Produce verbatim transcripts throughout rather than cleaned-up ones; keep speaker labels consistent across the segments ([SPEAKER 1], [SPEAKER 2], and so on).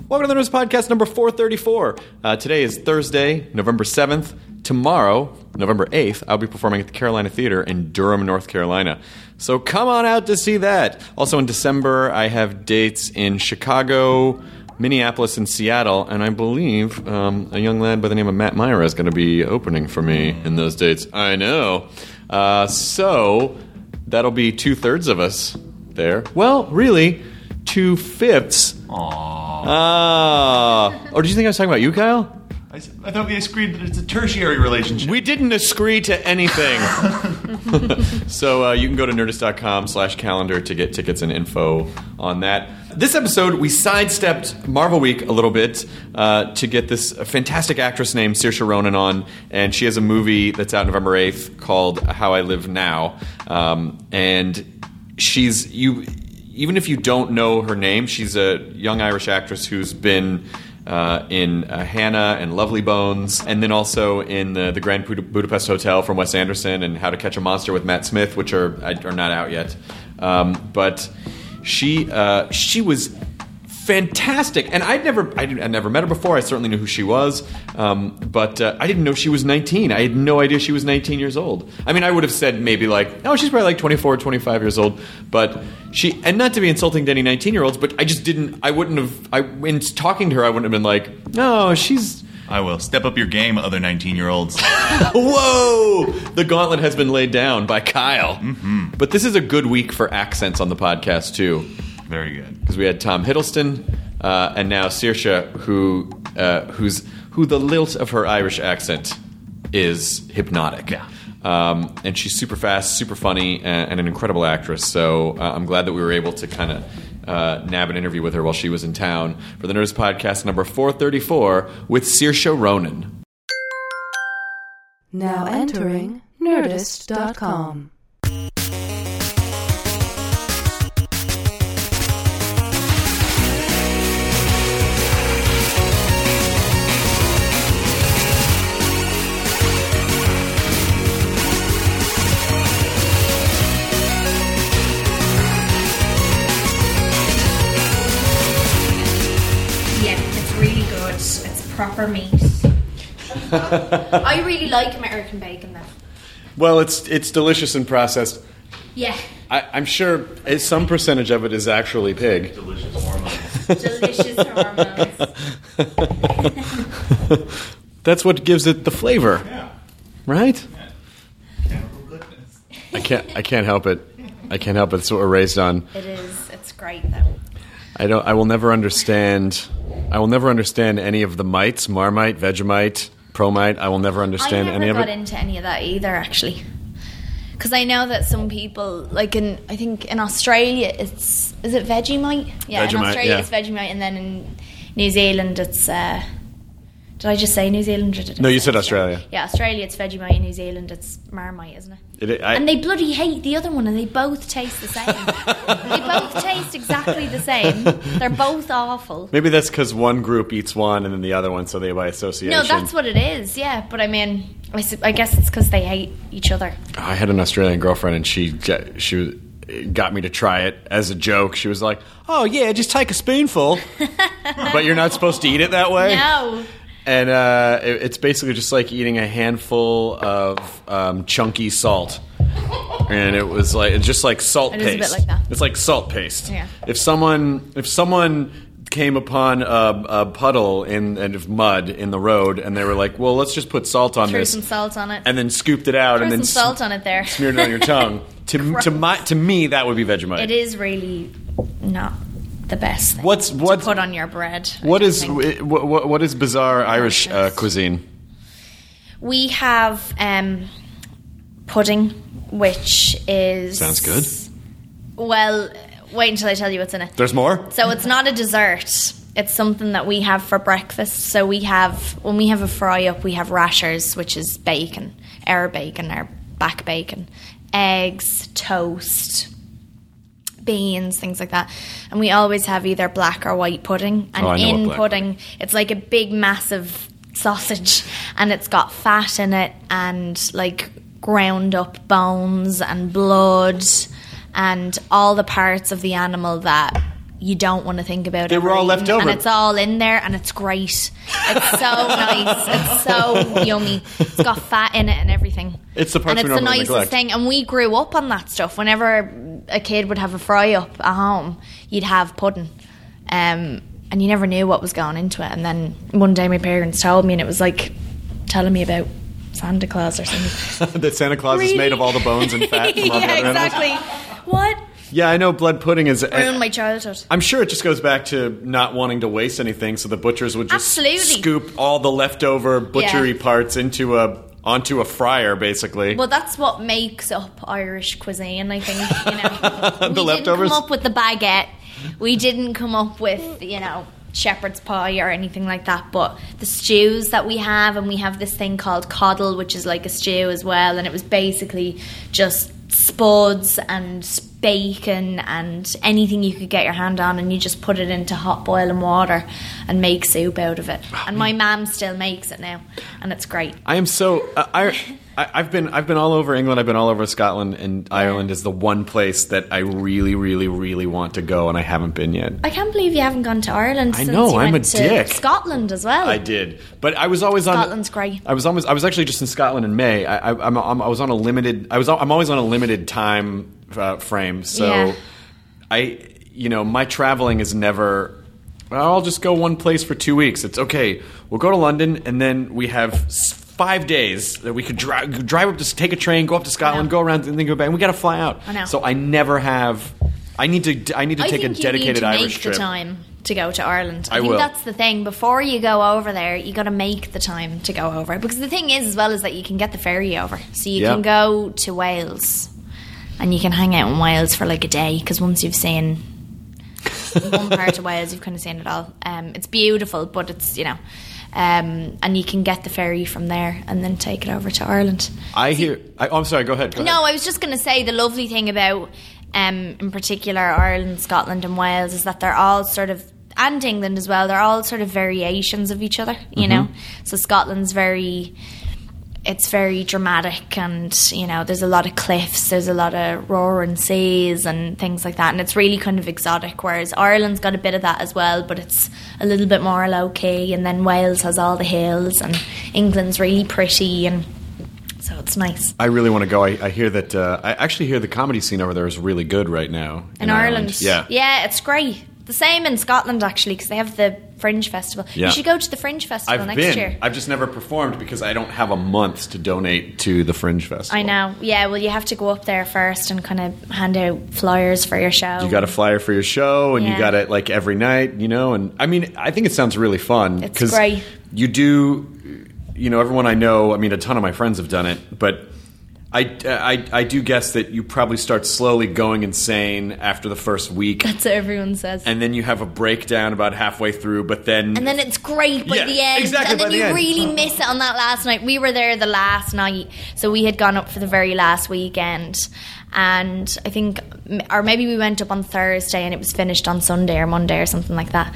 [SPEAKER 1] Welcome to the Nerdist Podcast number four thirty-four. Uh, today is Thursday, November seventh. Tomorrow, November eighth, I'll be performing at the Carolina Theater in Durham, North Carolina. So come on out to see that. Also in December, I have dates in Chicago, Minneapolis, and Seattle, and I believe um, a young lad by the name of Matt Myra is going to be opening for me in those dates. I know. Uh, so that'll be two-thirds of us there. Well, really, two-fifths.
[SPEAKER 2] Aww.
[SPEAKER 1] Ah. Oh, did you think I was talking about you, Kyle?
[SPEAKER 2] I, I thought we agreed that it's a tertiary relationship.
[SPEAKER 1] We didn't agree to anything. So uh, you can go to nerdist.com slash calendar to get tickets and info on that. This episode, we sidestepped Marvel Week a little bit uh, to get this fantastic actress named Saoirse Ronan on, and she has a movie that's out November eighth called How I Live Now. Um, and she's... you. Even if you don't know her name, she's a young Irish actress who's been uh, in uh, Hannah and Lovely Bones, and then also in the, the Grand Bud- Budapest Hotel from Wes Anderson and How to Catch a Monster with Matt Smith, which are are not out yet. Um, but she uh, she was fantastic, and I'd never I I'd never met her before. I certainly knew who she was, um, but uh, I didn't know she was nineteen. I had no idea she was nineteen years old. I mean, I would have said maybe like, oh, she's probably like twenty-four, twenty-five years old, but she, and not to be insulting to any nineteen-year-olds, but I just didn't, I wouldn't have, I, in talking to her, I wouldn't have been like, no, she's...
[SPEAKER 2] I will. Step up your game, other nineteen-year-olds.
[SPEAKER 1] Whoa! The gauntlet has been laid down by Kyle.
[SPEAKER 2] Mm-hmm.
[SPEAKER 1] But this is a good week for accents on the podcast, too.
[SPEAKER 2] Very good.
[SPEAKER 1] Because we had Tom Hiddleston, uh, and now Saoirse, who, uh, who's, who the lilt of her Irish accent is hypnotic.
[SPEAKER 2] Yeah.
[SPEAKER 1] Um, and she's super fast, super funny, and, and an incredible actress. So uh, I'm glad that we were able to kind of uh, nab an interview with her while she was in town for the Nerdist Podcast number four thirty-four with Saoirse Ronan.
[SPEAKER 3] Now entering Nerdist dot com.
[SPEAKER 4] Proper meat. I really like American bacon though.
[SPEAKER 1] Well, it's it's delicious and processed.
[SPEAKER 4] Yeah.
[SPEAKER 1] I, I'm sure some percentage of it is actually pig.
[SPEAKER 2] Delicious hormones.
[SPEAKER 4] Delicious hormones.
[SPEAKER 1] That's what gives it the flavor.
[SPEAKER 2] Yeah.
[SPEAKER 1] Right?
[SPEAKER 2] Yeah. Chemical goodness.
[SPEAKER 1] I can't I can't help it. I can't help it. It's what we're raised on.
[SPEAKER 4] It is. It's great though.
[SPEAKER 1] I don't. I will never understand. I will never understand any of the mites: Marmite, Vegemite, Promite. I will never understand
[SPEAKER 4] I never
[SPEAKER 1] any of it.
[SPEAKER 4] got into any of that either, actually, because I know that some people, like in, I think in Australia, it's is it Vegemite? Yeah,
[SPEAKER 1] Vegemite,
[SPEAKER 4] in Australia
[SPEAKER 1] yeah.
[SPEAKER 4] it's Vegemite, and then in New Zealand it's. Uh, did I just say New Zealand? Or did I
[SPEAKER 1] No, you
[SPEAKER 4] say
[SPEAKER 1] said Australia.
[SPEAKER 4] Yeah, Australia it's Vegemite, in New Zealand it's Marmite, isn't it?
[SPEAKER 1] It, I,
[SPEAKER 4] And they bloody hate the other one, and they both taste the same. They both taste exactly the same. They're both awful.
[SPEAKER 1] maybe that's because one group eats one and then the other one, so they by association.
[SPEAKER 4] No, that's what it is, yeah. But I mean, I, su- I guess it's because they hate each other.
[SPEAKER 1] I had an Australian girlfriend, and she she got me to try it as a joke. She was like, "Oh yeah, just take a spoonful," but you're not supposed to eat it that way.
[SPEAKER 4] No.
[SPEAKER 1] And uh, it, it's basically just like eating a handful of um, chunky salt. And it was like it's just like salt
[SPEAKER 4] It is
[SPEAKER 1] paste.
[SPEAKER 4] a bit like that.
[SPEAKER 1] It's like salt paste.
[SPEAKER 4] Yeah.
[SPEAKER 1] If someone if someone came upon a, a puddle in and of mud in the road, and they were like, "Well, let's just put salt on
[SPEAKER 4] Threw
[SPEAKER 1] this,"
[SPEAKER 4] some salt on it.
[SPEAKER 1] and then scooped it out,
[SPEAKER 4] Threw
[SPEAKER 1] and then
[SPEAKER 4] some salt on it there.
[SPEAKER 1] smeared it on your tongue. To to my to me, that would be Vegemite.
[SPEAKER 4] It is really not the best thing
[SPEAKER 1] What's what?
[SPEAKER 4] to put on your bread. I
[SPEAKER 1] What
[SPEAKER 4] don't
[SPEAKER 1] is
[SPEAKER 4] think.
[SPEAKER 1] what, what, what is bizarre Irish uh, cuisine?
[SPEAKER 4] We have um, pudding, which is
[SPEAKER 1] Sounds good.
[SPEAKER 4] Well, wait until I tell you what's in it.
[SPEAKER 1] There's more?
[SPEAKER 4] So it's not a dessert. It's something that we have for breakfast. So we have, when we have a fry up, we have rashers, which is bacon, our bacon, our back bacon, eggs, toast, beans, things like that. And we always have either black or white pudding. And
[SPEAKER 1] Oh, I know what
[SPEAKER 4] in
[SPEAKER 1] black
[SPEAKER 4] pudding, it's like a big, massive sausage, and it's got fat in it and like ground up bones and blood and all the parts of the animal that you don't want to think about
[SPEAKER 1] They
[SPEAKER 4] it.
[SPEAKER 1] were all left over.
[SPEAKER 4] And it's all in there, and it's great. It's so nice. It's so yummy. It's got fat in it and everything.
[SPEAKER 1] It's the parts
[SPEAKER 4] And
[SPEAKER 1] we
[SPEAKER 4] it's the
[SPEAKER 1] normally
[SPEAKER 4] nicest
[SPEAKER 1] neglect.
[SPEAKER 4] thing. And we grew up on that stuff. Whenever a kid would have a fry up at home, you'd have pudding. Um, and you never knew what was going into it. And then one day my parents told me, and it was like telling me about Santa Claus or something.
[SPEAKER 1] That Santa Claus is
[SPEAKER 4] Really?
[SPEAKER 1] made of all the bones and fat from all the
[SPEAKER 4] Yeah,
[SPEAKER 1] other animals.
[SPEAKER 4] exactly. What?
[SPEAKER 1] Yeah, I know blood pudding is...
[SPEAKER 4] Ruined my childhood.
[SPEAKER 1] I'm sure it just goes back to not wanting to waste anything, so the butchers would just
[SPEAKER 4] Absolutely.
[SPEAKER 1] scoop all the leftover butchery
[SPEAKER 4] Yeah.
[SPEAKER 1] parts into a onto a fryer, basically.
[SPEAKER 4] Well, that's what makes up Irish cuisine, I think. You know,
[SPEAKER 1] The
[SPEAKER 4] we
[SPEAKER 1] leftovers?
[SPEAKER 4] didn't come up with the baguette. We didn't come up with, you know, shepherd's pie or anything like that. But the stews that we have, and we have this thing called coddle, which is like a stew as well, and it was basically just spuds and bacon and anything you could get your hand on, and you just put it into hot boiling water and make soup out of it. And my mum still makes it now, and it's great.
[SPEAKER 1] I am so uh, I, I I've been I've been all over England. I've been all over Scotland, and Ireland is the one place that I really, really, really want to go, and I haven't been yet.
[SPEAKER 4] I can't believe you haven't gone to Ireland.
[SPEAKER 1] I
[SPEAKER 4] since
[SPEAKER 1] know,
[SPEAKER 4] you
[SPEAKER 1] I'm
[SPEAKER 4] went
[SPEAKER 1] a
[SPEAKER 4] to
[SPEAKER 1] dick.
[SPEAKER 4] Scotland as well.
[SPEAKER 1] I did, but I was always on.
[SPEAKER 4] Scotland's great.
[SPEAKER 1] I was always. I was actually just in Scotland in May. I, I, I'm, I'm, I was on a limited. I was. I'm always on a limited time uh, frame. So,
[SPEAKER 4] Yeah.
[SPEAKER 1] I, you know, my traveling is never. Well, I'll just go one place for two weeks. It's okay. We'll go to London, and then we have s- five days that we could drive drive up to s- take a train, go up to Scotland,
[SPEAKER 4] know.
[SPEAKER 1] go around, and then go back. And we got to fly out.
[SPEAKER 4] I know.
[SPEAKER 1] So I never have. I need to. I need to
[SPEAKER 4] I
[SPEAKER 1] take a
[SPEAKER 4] think
[SPEAKER 1] dedicated
[SPEAKER 4] you need to
[SPEAKER 1] Irish
[SPEAKER 4] make
[SPEAKER 1] trip.
[SPEAKER 4] the time to go to Ireland. I,
[SPEAKER 1] I
[SPEAKER 4] think
[SPEAKER 1] will.
[SPEAKER 4] that's the thing. Before you go over there, you got to make the time to go over. Because the thing is, as well, is that you can get the ferry over, so you
[SPEAKER 1] Yeah.
[SPEAKER 4] can go to Wales, and you can hang out in Wales for like a day. Because once you've seen one part of Wales, you've kind of seen it all. Um, it's beautiful, but it's you know. Um, and you can get the ferry from there and then take it over to Ireland.
[SPEAKER 1] I hear. I, oh, I'm sorry. Go ahead. Go
[SPEAKER 4] No,
[SPEAKER 1] ahead.
[SPEAKER 4] I was just going to say the lovely thing about, um, in particular, Ireland, Scotland, and Wales is that they're all sort of, and England as well, they're all sort of variations of each other, you
[SPEAKER 1] Mm-hmm.
[SPEAKER 4] know? So Scotland's very, it's very dramatic, and, you know, there's a lot of cliffs, there's a lot of roaring seas and things like that, and it's really kind of exotic, whereas Ireland's got a bit of that as well, but it's a little bit more low-key, and then Wales has all the hills, and England's really pretty, and so it's nice.
[SPEAKER 1] I really want to go. I, I hear that. Uh, I actually hear the comedy scene over there is really good right now
[SPEAKER 4] In, Ireland.
[SPEAKER 1] Yeah.
[SPEAKER 4] Yeah, it's great. The same in Scotland, actually, because they have the Fringe Festival.
[SPEAKER 1] Yeah.
[SPEAKER 4] You should go to the Fringe Festival
[SPEAKER 1] I've
[SPEAKER 4] next
[SPEAKER 1] been.
[SPEAKER 4] year.
[SPEAKER 1] I've just never performed because I don't have a month to donate to the Fringe Festival.
[SPEAKER 4] I know. Yeah, well, you have to go up there first and kind of hand out flyers for your show.
[SPEAKER 1] You got a flyer for your show, and you
[SPEAKER 4] Yeah.
[SPEAKER 1] got it like every night, you know. And I mean, I think it sounds really fun.
[SPEAKER 4] It's
[SPEAKER 1] 'cause
[SPEAKER 4] great.
[SPEAKER 1] You do, you know, everyone I know. I mean, a ton of my friends have done it, but I, I, I do guess that you probably start slowly going insane after the first week,
[SPEAKER 4] That's what everyone says.
[SPEAKER 1] and then you have a breakdown about halfway through. But then,
[SPEAKER 4] And then it's great by
[SPEAKER 1] Yeah,
[SPEAKER 4] the end.
[SPEAKER 1] exactly,
[SPEAKER 4] and then
[SPEAKER 1] by the
[SPEAKER 4] you
[SPEAKER 1] end.
[SPEAKER 4] really miss it on that last night. We were there the last night. So we had gone up for the very last weekend. And I think, or maybe we went up on Thursday and it was finished on Sunday or Monday or something like that.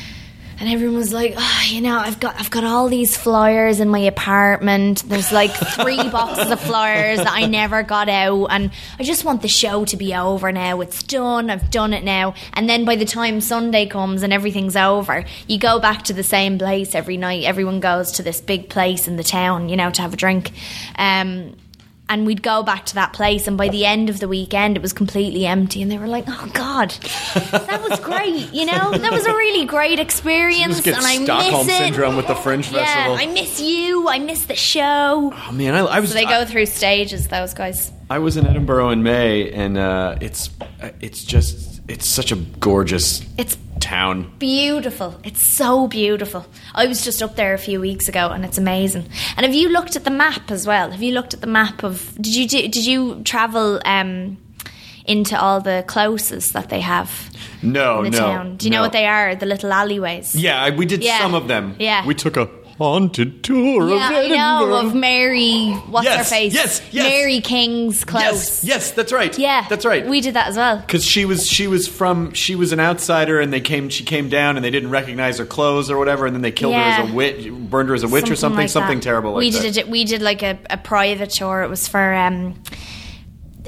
[SPEAKER 4] And everyone was like, oh, you know, I've got I've got all these flyers in my apartment. There's like three boxes of flyers that I never got out. And I just want the show to be over now. It's done. I've done it now. And then by the time Sunday comes and everything's over, you go back to the same place every night. Everyone goes to this big place in the town, you know, to have a drink. Um, and we'd go back to that place, and by the end of the weekend, it was completely empty. And they were like, "Oh God, that was great! You know, that was a really great experience."
[SPEAKER 1] just get
[SPEAKER 4] and I
[SPEAKER 1] Stockholm
[SPEAKER 4] miss it.
[SPEAKER 1] syndrome with the Fringe
[SPEAKER 4] Yeah,
[SPEAKER 1] Festival.
[SPEAKER 4] I miss you. I miss the show.
[SPEAKER 1] oh man, I, I was.
[SPEAKER 4] So they
[SPEAKER 1] I-
[SPEAKER 4] go through stages, those guys.
[SPEAKER 1] I was in Edinburgh in May, and uh, it's it's just it's such a gorgeous
[SPEAKER 4] It's
[SPEAKER 1] town.
[SPEAKER 4] beautiful. It's so beautiful. I was just up there a few weeks ago, and it's amazing. And have you looked at the map as well? Have you looked at the map of? Did you do, did you travel um, into all the closes that they have
[SPEAKER 1] No,
[SPEAKER 4] in the
[SPEAKER 1] no.
[SPEAKER 4] town? Do you know
[SPEAKER 1] no.
[SPEAKER 4] what they are? The little alleyways.
[SPEAKER 1] Yeah, I- we did
[SPEAKER 4] Yeah.
[SPEAKER 1] some of them.
[SPEAKER 4] Yeah.
[SPEAKER 1] we took a haunted tour
[SPEAKER 4] Yeah,
[SPEAKER 1] of
[SPEAKER 4] I
[SPEAKER 1] Edinburgh.
[SPEAKER 4] know of Mary. What's
[SPEAKER 1] Yes,
[SPEAKER 4] her face?
[SPEAKER 1] yes, yes.
[SPEAKER 4] Mary King's close.
[SPEAKER 1] Yes, yes, that's right.
[SPEAKER 4] Yeah,
[SPEAKER 1] that's right.
[SPEAKER 4] We did that as well.
[SPEAKER 1] Because she was she was from she was an outsider, and they came she came down, and they didn't recognize her clothes or whatever, and then they killed her
[SPEAKER 4] Yeah.
[SPEAKER 1] as a witch, burned her as a witch or something,
[SPEAKER 4] like
[SPEAKER 1] something
[SPEAKER 4] that.
[SPEAKER 1] terrible like
[SPEAKER 4] we
[SPEAKER 1] that.
[SPEAKER 4] did it. We did like a, a private tour. It was for um,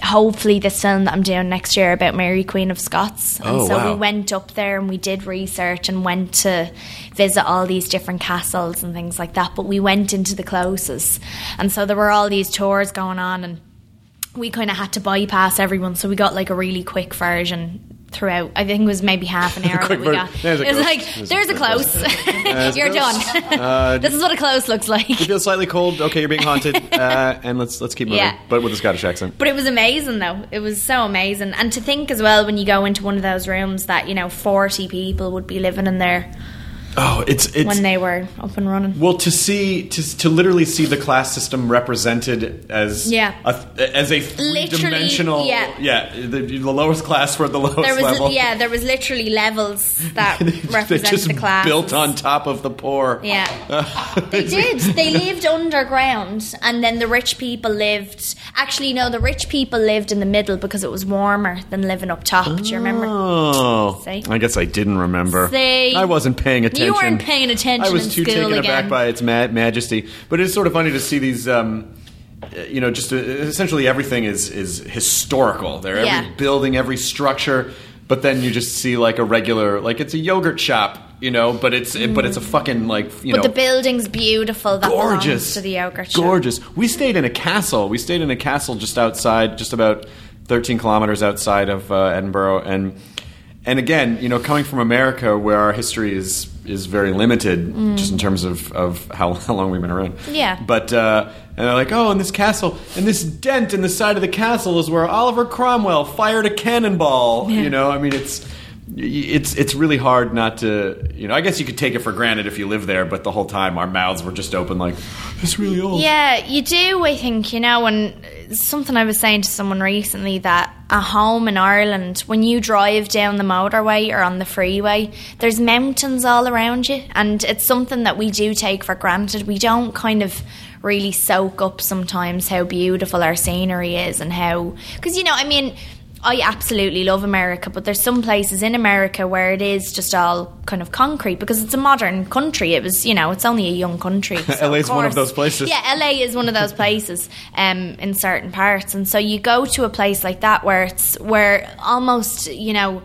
[SPEAKER 4] hopefully this film that I'm doing next year about Mary Queen of Scots. And
[SPEAKER 1] Oh,
[SPEAKER 4] so
[SPEAKER 1] wow.
[SPEAKER 4] we went up there and we did research and went to visit all these different castles and things like that. But we went into the closes. And so there were all these tours going on, and we kind of had to bypass everyone. So we got like a really quick version throughout. I think it was maybe half an hour that
[SPEAKER 1] Quick
[SPEAKER 4] we
[SPEAKER 1] ver-
[SPEAKER 4] got.
[SPEAKER 1] there's a
[SPEAKER 4] It was
[SPEAKER 1] close.
[SPEAKER 4] like,
[SPEAKER 1] There's a
[SPEAKER 4] there's a
[SPEAKER 1] close.
[SPEAKER 4] close. You're
[SPEAKER 1] close.
[SPEAKER 4] done.
[SPEAKER 1] Uh,
[SPEAKER 4] This is what a close looks like.
[SPEAKER 1] You feel slightly cold. Okay, you're being haunted, uh, and let's let's keep moving.
[SPEAKER 4] Yeah.
[SPEAKER 1] But with a Scottish accent.
[SPEAKER 4] But it was amazing, though. It was so amazing. And to think as well, when you go into one of those rooms, that, you know, forty people would be living in there
[SPEAKER 1] Oh, it's it's
[SPEAKER 4] when they were up and running.
[SPEAKER 1] well to see to to literally see the class system represented as
[SPEAKER 4] Yeah.
[SPEAKER 1] a, as a three dimensional
[SPEAKER 4] yeah.
[SPEAKER 1] yeah the, the lowest class were at the lowest
[SPEAKER 4] There was
[SPEAKER 1] level.
[SPEAKER 4] yeah, there was literally levels that
[SPEAKER 1] they
[SPEAKER 4] represent
[SPEAKER 1] just
[SPEAKER 4] the class.
[SPEAKER 1] built on top of the poor.
[SPEAKER 4] Yeah, they did. They lived underground, and then the rich people lived. Actually, no, the rich people lived in the middle because it was warmer than living up top. Do you remember?
[SPEAKER 1] Oh,
[SPEAKER 4] See?
[SPEAKER 1] I guess I didn't remember.
[SPEAKER 4] See?
[SPEAKER 1] I wasn't paying attention.
[SPEAKER 4] You weren't paying attention
[SPEAKER 1] I was
[SPEAKER 4] in
[SPEAKER 1] too
[SPEAKER 4] school
[SPEAKER 1] taken
[SPEAKER 4] again.
[SPEAKER 1] aback by its ma- majesty. But it's sort of funny to see these. Um, uh, you know, just uh, essentially everything is is historical. They're every
[SPEAKER 4] Yeah.
[SPEAKER 1] building, every structure. But then you just see like a regular, like it's a yogurt shop. You know, but it's it, but it's a fucking like you
[SPEAKER 4] But
[SPEAKER 1] know.
[SPEAKER 4] the building's beautiful. That
[SPEAKER 1] Gorgeous
[SPEAKER 4] belongs to the yogurt shop.
[SPEAKER 1] Gorgeous. We stayed in a castle. We stayed in a castle just outside, just about thirteen kilometers outside of uh, Edinburgh, and and again, you know, coming from America, where our history is is very limited, just in terms of, of how, how long we've been around.
[SPEAKER 4] Yeah.
[SPEAKER 1] But uh, and they're like, oh, and this castle, and this dent in the side of the castle is where Oliver Cromwell fired a cannonball.
[SPEAKER 4] Yeah.
[SPEAKER 1] You know, I mean, it's. It's it's really hard not to, you know, I guess you could take it for granted if you live there, but the whole time our mouths were just open like, it's really old.
[SPEAKER 4] Yeah, you do, I think, you know, and something I was saying to someone recently, that at home in Ireland, when you drive down the motorway or on the freeway, there's mountains all around you, and it's something that we do take for granted. We don't kind of really soak up sometimes how beautiful our scenery is, and how, because, you know, I mean, I absolutely love America, but there's some places in America where it is just all kind of concrete because it's a modern country. It was, you know, it's only a young country. So
[SPEAKER 1] L A's one of
[SPEAKER 4] course-
[SPEAKER 1] those places.
[SPEAKER 4] Yeah, L A is one of those places um, in certain parts. And so you go to a place like that where it's, where almost, you know,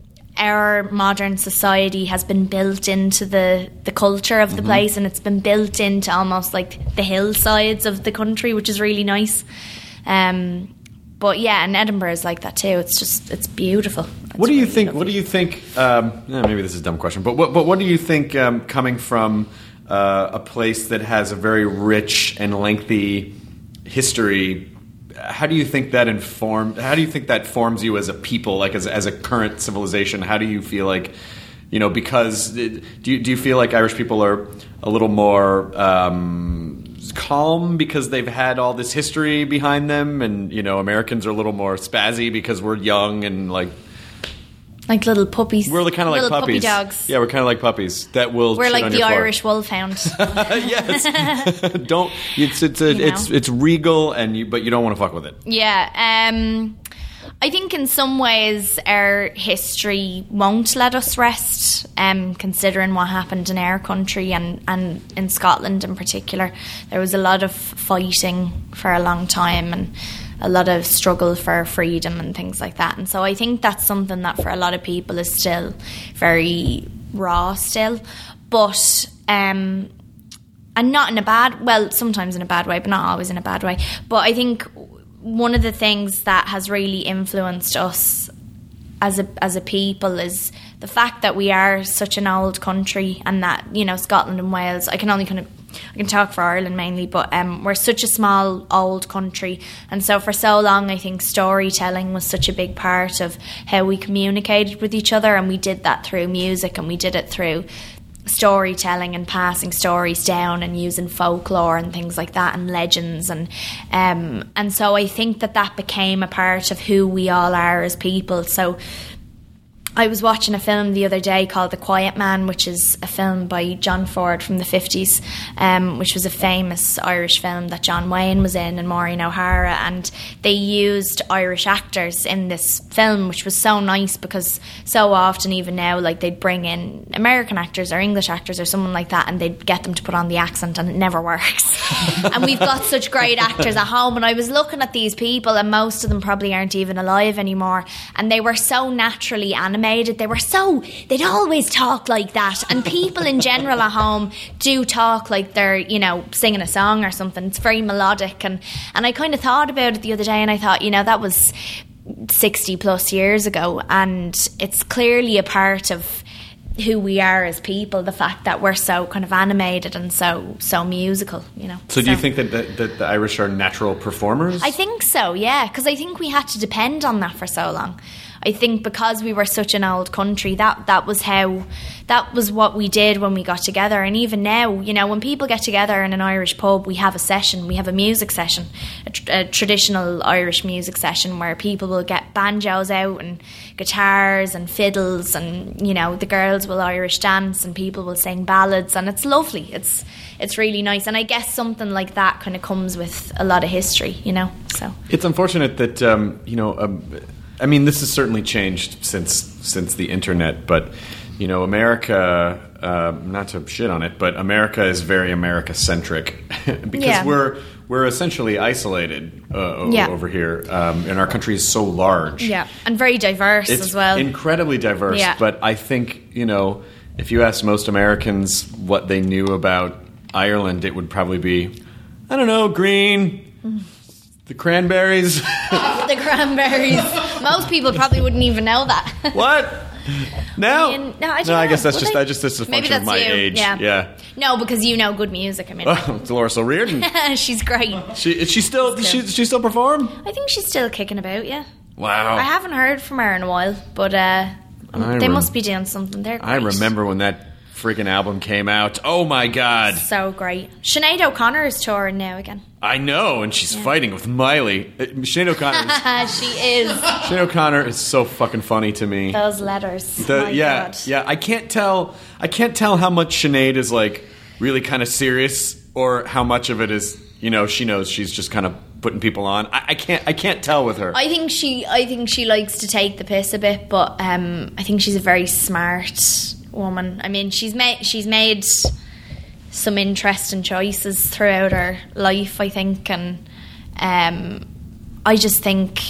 [SPEAKER 4] our modern society has been built into the, the culture of the
[SPEAKER 1] Mm-hmm.
[SPEAKER 4] place, and it's been built into almost like the hillsides of the country, which is really nice. Um, but yeah, and Edinburgh is like that too. It's just, it's beautiful. It's
[SPEAKER 1] What do you
[SPEAKER 4] really
[SPEAKER 1] think?
[SPEAKER 4] lovely.
[SPEAKER 1] What do you think? Um, eh, maybe this is a dumb question, but what? But what do you think? Um, coming from uh, a place that has a very rich and lengthy history, how do you think that informed? How do you think that forms you as a people, like as as a current civilization? How do you feel like? You know, because do you, do you feel like Irish people are a little more um, calm because they've had all this history behind them, and you know, Americans are a little more spazzy because we're young and like
[SPEAKER 4] Like little puppies.
[SPEAKER 1] we're kind of like
[SPEAKER 4] little
[SPEAKER 1] puppies.
[SPEAKER 4] puppy dogs.
[SPEAKER 1] Yeah, we're kind of like puppies that will.
[SPEAKER 4] We're
[SPEAKER 1] shit
[SPEAKER 4] like
[SPEAKER 1] on
[SPEAKER 4] the
[SPEAKER 1] your floor.
[SPEAKER 4] Irish wolfhound.
[SPEAKER 1] Yes, don't. It's it's a,
[SPEAKER 4] You know.
[SPEAKER 1] it's it's regal, and you but you don't want to fuck with it.
[SPEAKER 4] Yeah, um, I think in some ways our history won't let us rest, um, considering what happened in our country and, and in Scotland in particular. There was a lot of fighting for a long time and a lot of struggle for freedom and things like that. And so I think that's something that for a lot of people is still very raw still. But... Um, and not in a bad, well, sometimes in a bad way, but not always in a bad way. But I think one of the things that has really influenced us as a as a people is the fact that we are such an old country, and that, you know, Scotland and Wales, I can only kind of, I can talk for Ireland mainly, but um, we're such a small, old country. And so for so long, I think storytelling was such a big part of how we communicated with each other, and we did that through music, and we did it through storytelling and passing stories down and using folklore and things like that, and legends, and um, and so I think that that became a part of who we all are as people. So I was watching a film the other day called The Quiet Man, which is a film by John Ford from the fifties, um, which was a famous Irish film that John Wayne was in and Maureen O'Hara, and they used Irish actors in this film, which was so nice because so often, even now, like they'd bring in American actors or English actors or someone like that, and they'd get them to put on the accent, and it never works. And we've got such great actors at home, and I was looking at these people, and most of them probably aren't even alive anymore, and they were so naturally animated. They were so, they'd always talk like that. And people in general at home do talk like they're, you know, singing a song or something. It's very melodic. And, and I kind of thought about it the other day, and I thought, you know, that was sixty plus years ago. And it's clearly a part of who we are as people, the fact that we're so kind of animated and so so musical, you know.
[SPEAKER 1] So, so do you think that, that, that the Irish are natural performers?
[SPEAKER 4] I think so, yeah, because I think we had to depend on that for so long. I think because we were such an old country, that that was how, that was what we did when we got together. And even now, you know, when people get together in an Irish pub, we have a session, we have a music session, a, tr- a traditional Irish music session where people will get banjos out and guitars and fiddles, and, you know, the girls will Irish dance and people will sing ballads, and it's lovely. It's it's really nice. And I guess something like that kind of comes with a lot of history, you know. So
[SPEAKER 1] it's unfortunate that, um, you know, um, I mean, this has certainly changed since since the internet, but, you know, America, uh, not to shit on it, but America is very America-centric because
[SPEAKER 4] Yeah.
[SPEAKER 1] we're we're essentially isolated uh, o-
[SPEAKER 4] Yeah.
[SPEAKER 1] over here, um, and our country is so large.
[SPEAKER 4] yeah, and very diverse
[SPEAKER 1] It's
[SPEAKER 4] as well.
[SPEAKER 1] incredibly diverse,
[SPEAKER 4] Yeah.
[SPEAKER 1] but I think, you know, if you ask most Americans what they knew about Ireland, it would probably be, I don't know, green, the cranberries.
[SPEAKER 4] The cranberries. Most people probably wouldn't even know that.
[SPEAKER 1] What? No.
[SPEAKER 4] I mean, no, I don't
[SPEAKER 1] no, I
[SPEAKER 4] know.
[SPEAKER 1] guess that's
[SPEAKER 4] Would
[SPEAKER 1] just
[SPEAKER 4] they?
[SPEAKER 1] I just this is a
[SPEAKER 4] Maybe
[SPEAKER 1] function of
[SPEAKER 4] that's
[SPEAKER 1] my
[SPEAKER 4] you.
[SPEAKER 1] age.
[SPEAKER 4] Yeah.
[SPEAKER 1] Yeah.
[SPEAKER 4] No, because you know good music. I mean,
[SPEAKER 1] Oh, Dolores O'Riordan.
[SPEAKER 4] she's great.
[SPEAKER 1] She is she still does
[SPEAKER 4] Still.
[SPEAKER 1] she, she still perform?
[SPEAKER 4] I think she's still kicking about. Yeah,
[SPEAKER 1] Wow.
[SPEAKER 4] I haven't heard from her in a while, but uh,
[SPEAKER 1] I
[SPEAKER 4] they
[SPEAKER 1] rem-
[SPEAKER 4] must be doing something. They're great.
[SPEAKER 1] I remember when that freaking album came out. Oh my god.
[SPEAKER 4] So great. Sinead O'Connor is touring now again.
[SPEAKER 1] I know, and she's fighting with Miley. Uh, Sinead O'Connor is,
[SPEAKER 4] She is.
[SPEAKER 1] Sinead O'Connor is so fucking funny to me.
[SPEAKER 4] Those letters.
[SPEAKER 1] The-
[SPEAKER 4] My
[SPEAKER 1] yeah,
[SPEAKER 4] God.
[SPEAKER 1] yeah. I can't tell. I can't tell how much Sinead is like really kind of serious, or how much of it is, you know, she knows she's just kind of putting people on. I, I can't. I can't tell with her.
[SPEAKER 4] I think she. I think she likes to take the piss a bit, but um, I think she's a very smart woman. I mean, she's made she's made some interesting choices throughout her life, I think, and um, I just think,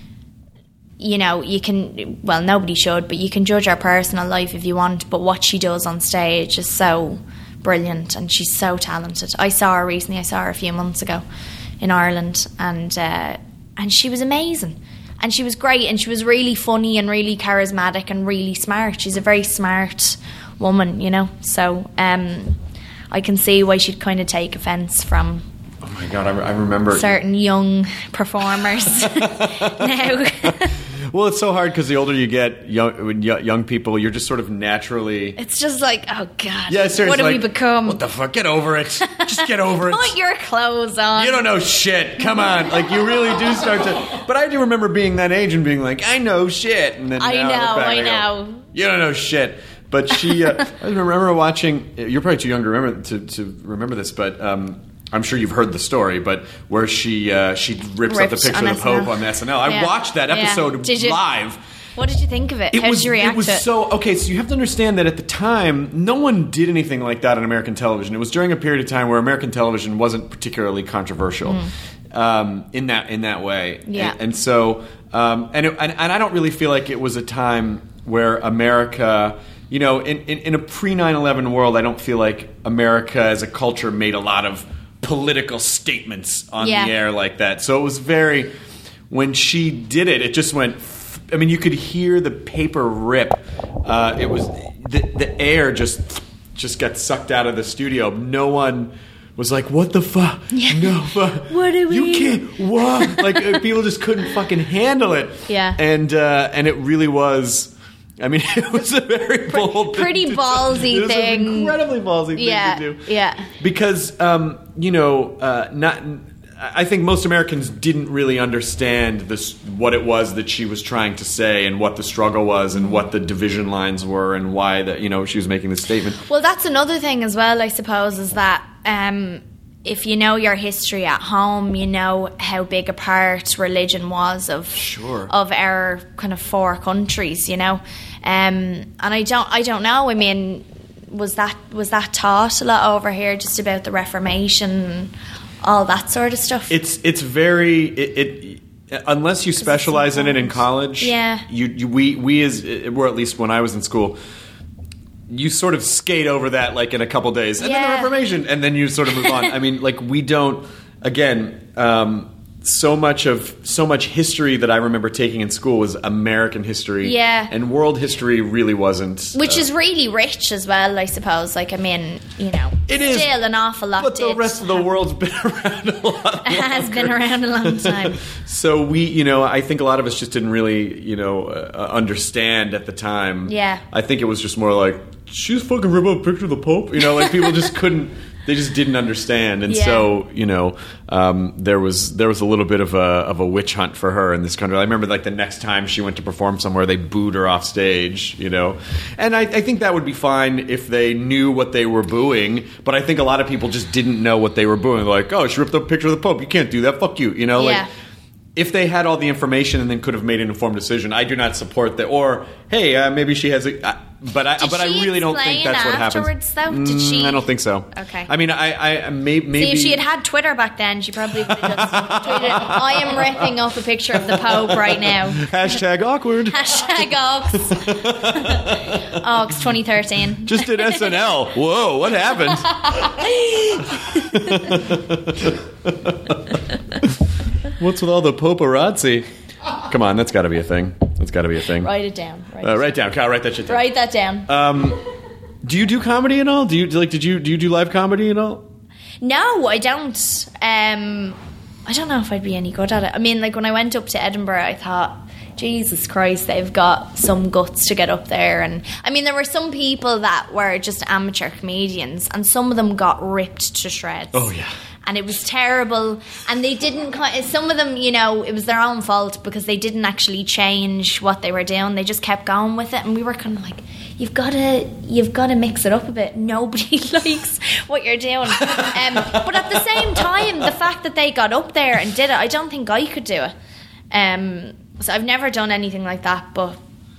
[SPEAKER 4] you know, you can. Well, nobody should, but you can judge her personal life if you want. But what she does on stage is so brilliant, and she's so talented. I saw her recently. I saw her a few months ago in Ireland, and uh, and she was amazing. And she was great, and she was really funny and really charismatic and really smart. She's a very smart woman, you know. So um, I can see why she'd kind of take offence from
[SPEAKER 1] Oh my god, I, I remember.
[SPEAKER 4] certain young performers now.
[SPEAKER 1] Well, it's so hard because the older you get, young when y- young people, you're just sort of naturally.
[SPEAKER 4] It's just like, oh God,
[SPEAKER 1] Yeah, seriously.
[SPEAKER 4] what have
[SPEAKER 1] like,
[SPEAKER 4] we become?
[SPEAKER 1] What the fuck? Get over it. Just get over it.
[SPEAKER 4] Put your clothes on.
[SPEAKER 1] You don't know shit. Come on. Like, you really do start to. But I do remember being that age and being like, I know shit. And then
[SPEAKER 4] I
[SPEAKER 1] now
[SPEAKER 4] know,
[SPEAKER 1] look back
[SPEAKER 4] I
[SPEAKER 1] and go,
[SPEAKER 4] know.
[SPEAKER 1] You don't know shit. But she, uh, I remember watching. You're probably too young to remember to, to remember this, but um, I'm sure you've heard the story. But where she uh, she rips out the
[SPEAKER 4] Ripped
[SPEAKER 1] picture
[SPEAKER 4] on
[SPEAKER 1] of the Pope
[SPEAKER 4] S N L.
[SPEAKER 1] on S N L. I
[SPEAKER 4] Yeah.
[SPEAKER 1] watched that
[SPEAKER 4] Yeah.
[SPEAKER 1] episode
[SPEAKER 4] Did you?
[SPEAKER 1] live.
[SPEAKER 4] What did you think of it?
[SPEAKER 1] It
[SPEAKER 4] How
[SPEAKER 1] was,
[SPEAKER 4] did you react
[SPEAKER 1] it was
[SPEAKER 4] to it?
[SPEAKER 1] so okay. So you have to understand that at the time, no one did anything like that on American television. It was during a period of time where American television wasn't particularly controversial um, in that in that way.
[SPEAKER 4] Yeah.
[SPEAKER 1] and, and so um, and, it, and and I don't really feel like it was a time where America, you know, in in, in a pre nine eleven world, I don't feel like America as a culture made a lot of political statements on
[SPEAKER 4] Yeah.
[SPEAKER 1] the air like that. So it was very, when she did it, it just went. I mean, you could hear the paper rip. Uh, it was the the air just just got sucked out of the studio. No one was like, "What the fuck? No, fuck.
[SPEAKER 4] What do
[SPEAKER 1] You
[SPEAKER 4] we-
[SPEAKER 1] can't. What?" Like uh, people just couldn't fucking handle it.
[SPEAKER 4] Yeah.
[SPEAKER 1] and uh, and it really was. I mean, it was a very bold, thing
[SPEAKER 4] pretty
[SPEAKER 1] to do.
[SPEAKER 4] ballsy
[SPEAKER 1] It was
[SPEAKER 4] thing.
[SPEAKER 1] an incredibly ballsy
[SPEAKER 4] Yeah,
[SPEAKER 1] thing to do.
[SPEAKER 4] yeah.
[SPEAKER 1] Because um, you know, uh, not. I think most Americans didn't really understand this, what it was that she was trying to say, and what the struggle was, and what the division lines were, and why that you know she was making this statement.
[SPEAKER 4] Well, that's another thing as well, I suppose, is that um, if you know your history at home, you know how big a part religion was of
[SPEAKER 1] Sure.
[SPEAKER 4] of our kind of four countries, you know. Um, and I don't, I don't know. I mean, was that was that taught a lot over here, just about the Reformation? And all that sort of stuff.
[SPEAKER 1] It's it's very it, it unless you specialize in it in college.
[SPEAKER 4] Yeah.
[SPEAKER 1] You, you we we as or at least when I was in school, you sort of skate over that like in a couple days, and then the
[SPEAKER 4] Yeah.
[SPEAKER 1] Reformation, and then you sort of move on. I mean, like we don't. Again, um, so much of so much history that I remember taking in school was American history.
[SPEAKER 4] Yeah.
[SPEAKER 1] And world history really wasn't.
[SPEAKER 4] Which
[SPEAKER 1] uh,
[SPEAKER 4] is really rich as well, I suppose. Like, I mean, you know,
[SPEAKER 1] It is,
[SPEAKER 4] still an awful lot.
[SPEAKER 1] But the
[SPEAKER 4] did
[SPEAKER 1] rest of the
[SPEAKER 4] happen.
[SPEAKER 1] world's been around a lot.
[SPEAKER 4] It has been around a long time.
[SPEAKER 1] So we, you know, I think a lot of us just didn't really, you know, uh, understand at the time.
[SPEAKER 4] Yeah.
[SPEAKER 1] I think it was just more like, she's fucking ripping up a picture of the Pope. You know, like people just couldn't, they just didn't understand. And
[SPEAKER 4] Yeah.
[SPEAKER 1] so, you know, um, there was there was a little bit of a of a witch hunt for her in this country. I remember like the next time she went to perform somewhere, they booed her off stage, you know. And I, I think that would be fine if they knew what they were booing. But I think a lot of people just didn't know what they were booing. Like, oh, she ripped up a picture of the Pope. You can't do that. Fuck you. You know,
[SPEAKER 4] Yeah.
[SPEAKER 1] like if they had all the information and then could have made an informed decision, I do not support that. Or hey, uh, maybe she has a. Uh, but I,
[SPEAKER 4] Did
[SPEAKER 1] but I
[SPEAKER 4] she
[SPEAKER 1] really don't think
[SPEAKER 4] explain
[SPEAKER 1] that's what happens.
[SPEAKER 4] afterwards, though? Did she-
[SPEAKER 1] Mm, I don't think so.
[SPEAKER 4] Okay.
[SPEAKER 1] I mean, I, I may, maybe
[SPEAKER 4] See, if she had had Twitter back then, she probably would have just tweeted, I am ripping up a picture of the Pope right now.
[SPEAKER 1] hashtag awkward.
[SPEAKER 4] Hashtag Ox. Ox twenty thirteen.
[SPEAKER 1] Just did S N L. Whoa, what happened? What's with all the paparazzi? Come on, that's got to be a thing. That's got to be a thing.
[SPEAKER 4] Write it down. Write,
[SPEAKER 1] Uh,
[SPEAKER 4] it
[SPEAKER 1] write down, Kyle. Write that shit down.
[SPEAKER 4] Write that down.
[SPEAKER 1] Um, do you do comedy at all? Do you like? Did you do you do live comedy at all?
[SPEAKER 4] No, I don't. Um, I don't know if I'd be any good at it. I mean, like when I went up to Edinburgh, I thought, Jesus Christ, they've got some guts to get up there. And I mean, there were some people that were just amateur comedians, and some of them got ripped to shreds.
[SPEAKER 1] Oh, yeah.
[SPEAKER 4] And it was terrible. And they didn't kind of, some of them, you know, it was their own fault because they didn't actually change what they were doing. They just kept going with it. And we were kind of like, you've got to, you've got to mix it up a bit. Nobody likes what you're doing. Um, but at the same time, the fact that they got up there and did it, I don't think I could do it. Um, so I've never done anything like that. But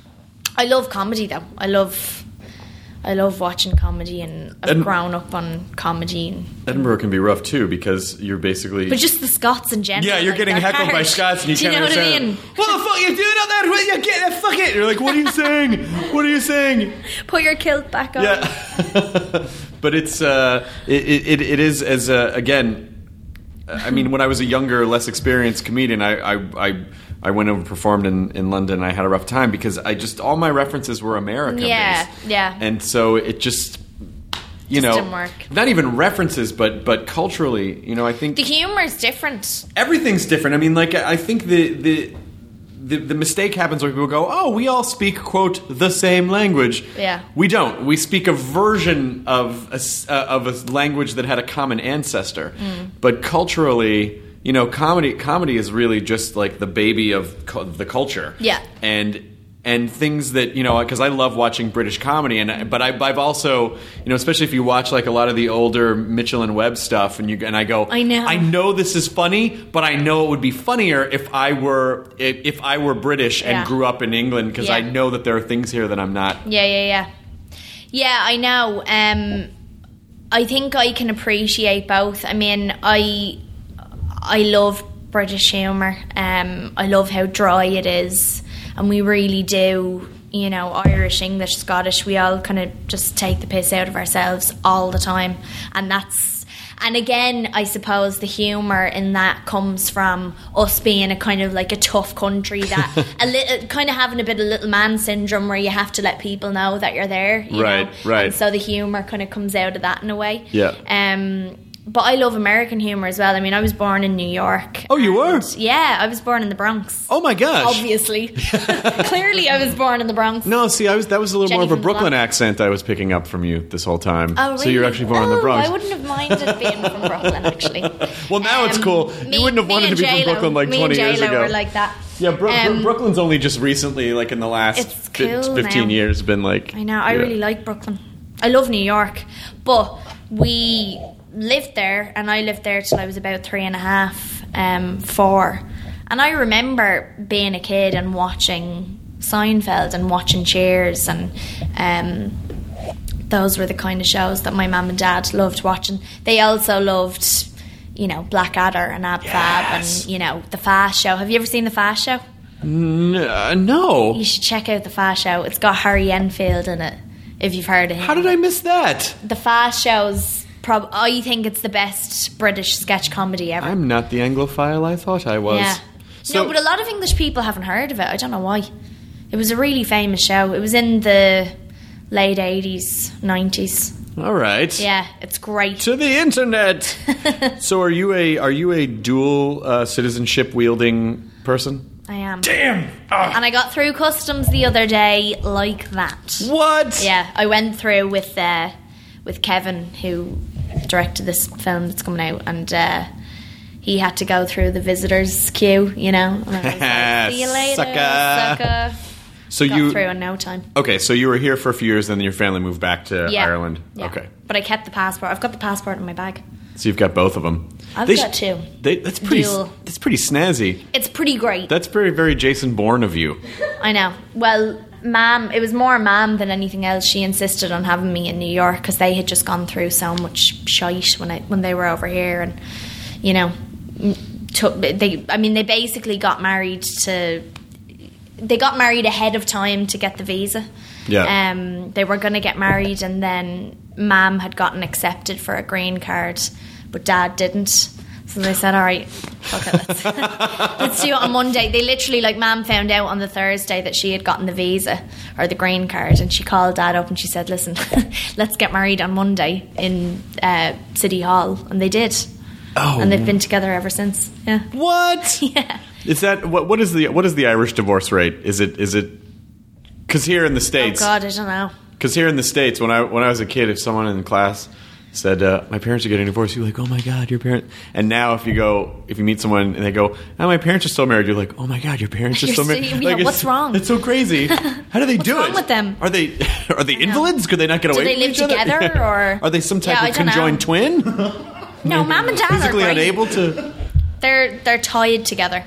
[SPEAKER 4] I love comedy, though. I love... I love watching comedy, and I've
[SPEAKER 1] And-
[SPEAKER 4] grown up on comedy. And,
[SPEAKER 1] Edinburgh can be rough too because you're basically.
[SPEAKER 4] but just the Scots in general.
[SPEAKER 1] yeah, you're
[SPEAKER 4] like,
[SPEAKER 1] getting
[SPEAKER 4] they're
[SPEAKER 1] heckled by
[SPEAKER 4] hard.
[SPEAKER 1] Scots and you
[SPEAKER 4] Do you
[SPEAKER 1] can't
[SPEAKER 4] know what I
[SPEAKER 1] understand.
[SPEAKER 4] mean?
[SPEAKER 1] What the fuck are you doing out there? What- You get fuck it. You're like, what are you saying? What are you saying?
[SPEAKER 4] Put your kilt back on.
[SPEAKER 1] Yeah, but it's uh, it, it it is as uh, again. I mean, when I was a younger, less experienced comedian, I I I, I went over and performed in, in London. And I had a rough time because I just all my references were America
[SPEAKER 4] Yeah,
[SPEAKER 1] based.
[SPEAKER 4] yeah.
[SPEAKER 1] and so it just you
[SPEAKER 4] Just
[SPEAKER 1] know
[SPEAKER 4] didn't work.
[SPEAKER 1] not even references, but but culturally, you know, I think
[SPEAKER 4] The humour is different.
[SPEAKER 1] everything's different. I mean, like I think the the. The, the mistake happens when people go, oh, we all speak, quote, the same language.
[SPEAKER 4] Yeah.
[SPEAKER 1] We don't. We speak a version of a, s- uh, of a language that had a common ancestor.
[SPEAKER 4] Mm.
[SPEAKER 1] But culturally, you know, comedy comedy is really just like the baby of cu- the culture.
[SPEAKER 4] Yeah.
[SPEAKER 1] And and things that, you know, because I love watching British comedy, and but I, I've also, you know, especially if you watch like a lot of the older Mitchell and Webb stuff, and you and I go,
[SPEAKER 4] I know.
[SPEAKER 1] I know this is funny, but I know it would be funnier if I were if, if I were British and
[SPEAKER 4] Yeah.
[SPEAKER 1] grew up in England, because
[SPEAKER 4] Yeah.
[SPEAKER 1] I know that there are things here that I'm not.
[SPEAKER 4] Yeah, yeah, yeah. Yeah, I know. Um, I think I can appreciate both. I mean, I I love British humour. Um, I love how dry it is, and we really do. You know, Irish, English, Scottish, we all kind of just take the piss out of ourselves all the time, and that's. And again, I suppose the humour in that comes from us being a kind of like a tough country that a little kind of having a bit of little man syndrome where you have to let people know that you're there. You
[SPEAKER 1] Right,
[SPEAKER 4] know?
[SPEAKER 1] right.
[SPEAKER 4] And so the humour kind of comes out of that in a way.
[SPEAKER 1] Yeah.
[SPEAKER 4] Um, but I love American humor as well. I mean, I was born in New York.
[SPEAKER 1] Oh, you were?
[SPEAKER 4] and- Yeah, I was born in the Bronx.
[SPEAKER 1] Oh my gosh.
[SPEAKER 4] Obviously. Clearly, I was born in the Bronx.
[SPEAKER 1] No, see, I was that was a little
[SPEAKER 4] Jenny
[SPEAKER 1] more of a
[SPEAKER 4] from the
[SPEAKER 1] Brooklyn
[SPEAKER 4] block.
[SPEAKER 1] accent I was picking up from you this whole time.
[SPEAKER 4] Oh, really?
[SPEAKER 1] So you're actually born
[SPEAKER 4] oh,
[SPEAKER 1] in the Bronx.
[SPEAKER 4] I wouldn't have minded being from Brooklyn, actually.
[SPEAKER 1] Well, now it's
[SPEAKER 4] Um,
[SPEAKER 1] cool.
[SPEAKER 4] me-
[SPEAKER 1] You wouldn't have
[SPEAKER 4] me
[SPEAKER 1] wanted
[SPEAKER 4] and
[SPEAKER 1] to be from
[SPEAKER 4] J-Lo-
[SPEAKER 1] Brooklyn like
[SPEAKER 4] me
[SPEAKER 1] twenty
[SPEAKER 4] and
[SPEAKER 1] years
[SPEAKER 4] J-Lo
[SPEAKER 1] ago.
[SPEAKER 4] were like that.
[SPEAKER 1] Yeah, Bro-
[SPEAKER 4] Um,
[SPEAKER 1] Brooklyn's only just recently, like in the last
[SPEAKER 4] It's
[SPEAKER 1] fi-
[SPEAKER 4] cool
[SPEAKER 1] fifteen
[SPEAKER 4] now.
[SPEAKER 1] years, been like.
[SPEAKER 4] I know. I
[SPEAKER 1] yeah.
[SPEAKER 4] really like Brooklyn. I love New York, but we lived there, and I lived there till I was about three and a half, um, four. And I remember being a kid and watching Seinfeld and watching Cheers, and um, those were the kind of shows that my mum and dad loved watching. They also loved, you know, Blackadder and Ab Fab,
[SPEAKER 1] Yes.
[SPEAKER 4] and you know, the Fast Show. Have you ever seen the Fast Show?
[SPEAKER 1] N- uh, no.
[SPEAKER 4] You should check out the Fast Show. It's got Harry Enfield in it. If you've heard of him.
[SPEAKER 1] How did I miss that?
[SPEAKER 4] The Fast Show's prob- I think it's the best British sketch comedy ever.
[SPEAKER 1] I'm not the Anglophile I thought I was.
[SPEAKER 4] yeah.
[SPEAKER 1] So,
[SPEAKER 4] no, but a lot of English people haven't heard of it. I don't know why. It was a really famous show. It was in the late eighties, nineties.
[SPEAKER 1] all right.
[SPEAKER 4] Yeah, it's great.
[SPEAKER 1] To the internet. So, are you a are you a dual uh, citizenship wielding person?
[SPEAKER 4] I am.
[SPEAKER 1] Damn. Ah.
[SPEAKER 4] And I got through customs the other day like that.
[SPEAKER 1] What?
[SPEAKER 4] Yeah, I went through with uh, with Kevin, who directed this film that's coming out, and uh, he had to go through the visitors queue, you know. And I was like, see you later,
[SPEAKER 1] Sucker.
[SPEAKER 4] sucker.
[SPEAKER 1] So
[SPEAKER 4] Got
[SPEAKER 1] you
[SPEAKER 4] through in no time.
[SPEAKER 1] okay? So you were here for a few years, then your family moved back to
[SPEAKER 4] Yeah.
[SPEAKER 1] Ireland.
[SPEAKER 4] Yeah.
[SPEAKER 1] Okay.
[SPEAKER 4] But I kept the passport. I've got the passport in my bag.
[SPEAKER 1] So you've got both of them.
[SPEAKER 4] I've
[SPEAKER 1] They
[SPEAKER 4] got
[SPEAKER 1] sh-
[SPEAKER 4] two.
[SPEAKER 1] They, that's pretty.
[SPEAKER 4] Dual.
[SPEAKER 1] That's pretty snazzy.
[SPEAKER 4] It's pretty great.
[SPEAKER 1] That's very, very Jason Bourne of you.
[SPEAKER 4] I know. Well, Mum, it was more Mum than anything else. She insisted on having me in New York because they had just gone through so much shite when I when they were over here, and you know, took they. I mean, they basically got married to. They got married ahead of time to get the visa.
[SPEAKER 1] Yeah.
[SPEAKER 4] Um, they were going to get married, and then Mum had gotten accepted for a green card, but Dad didn't. So they said, "All right, fuck it, let's, let's do it on Monday." They literally, like, Mum found out on the Thursday that she had gotten the visa or the green card, and she called Dad up and she said, "Listen, let's get married on Monday in uh, City Hall," and they did.
[SPEAKER 1] Oh.
[SPEAKER 4] And they've been together ever since. Yeah.
[SPEAKER 1] What?
[SPEAKER 4] Yeah.
[SPEAKER 1] Is that what? What is the what is the Irish divorce rate? Is it is it? Because here in the
[SPEAKER 4] Oh
[SPEAKER 1] states,
[SPEAKER 4] God, I don't know.
[SPEAKER 1] because here in the states, when I when I was a kid, if someone in class said uh, my parents are getting divorced, you're like, oh my God, your parent. And now, if you go, if you meet someone and they go, oh, my parents are still married, you're like, oh my God, your parents are
[SPEAKER 4] You're
[SPEAKER 1] still
[SPEAKER 4] so-
[SPEAKER 1] married.
[SPEAKER 4] yeah,
[SPEAKER 1] Like, it's-
[SPEAKER 4] what's wrong?
[SPEAKER 1] It's so crazy. How do they do
[SPEAKER 4] wrong
[SPEAKER 1] it?
[SPEAKER 4] with them?
[SPEAKER 1] Are they are they invalids? Could they not get
[SPEAKER 4] Do
[SPEAKER 1] away?
[SPEAKER 4] they
[SPEAKER 1] from
[SPEAKER 4] live
[SPEAKER 1] each other?
[SPEAKER 4] together, or-
[SPEAKER 1] are they some type
[SPEAKER 4] Yeah, I
[SPEAKER 1] of
[SPEAKER 4] don't know.
[SPEAKER 1] conjoined twin?
[SPEAKER 4] No, Mum and Dad are
[SPEAKER 1] Physically
[SPEAKER 4] great.
[SPEAKER 1] unable to.
[SPEAKER 4] They're they're tied together.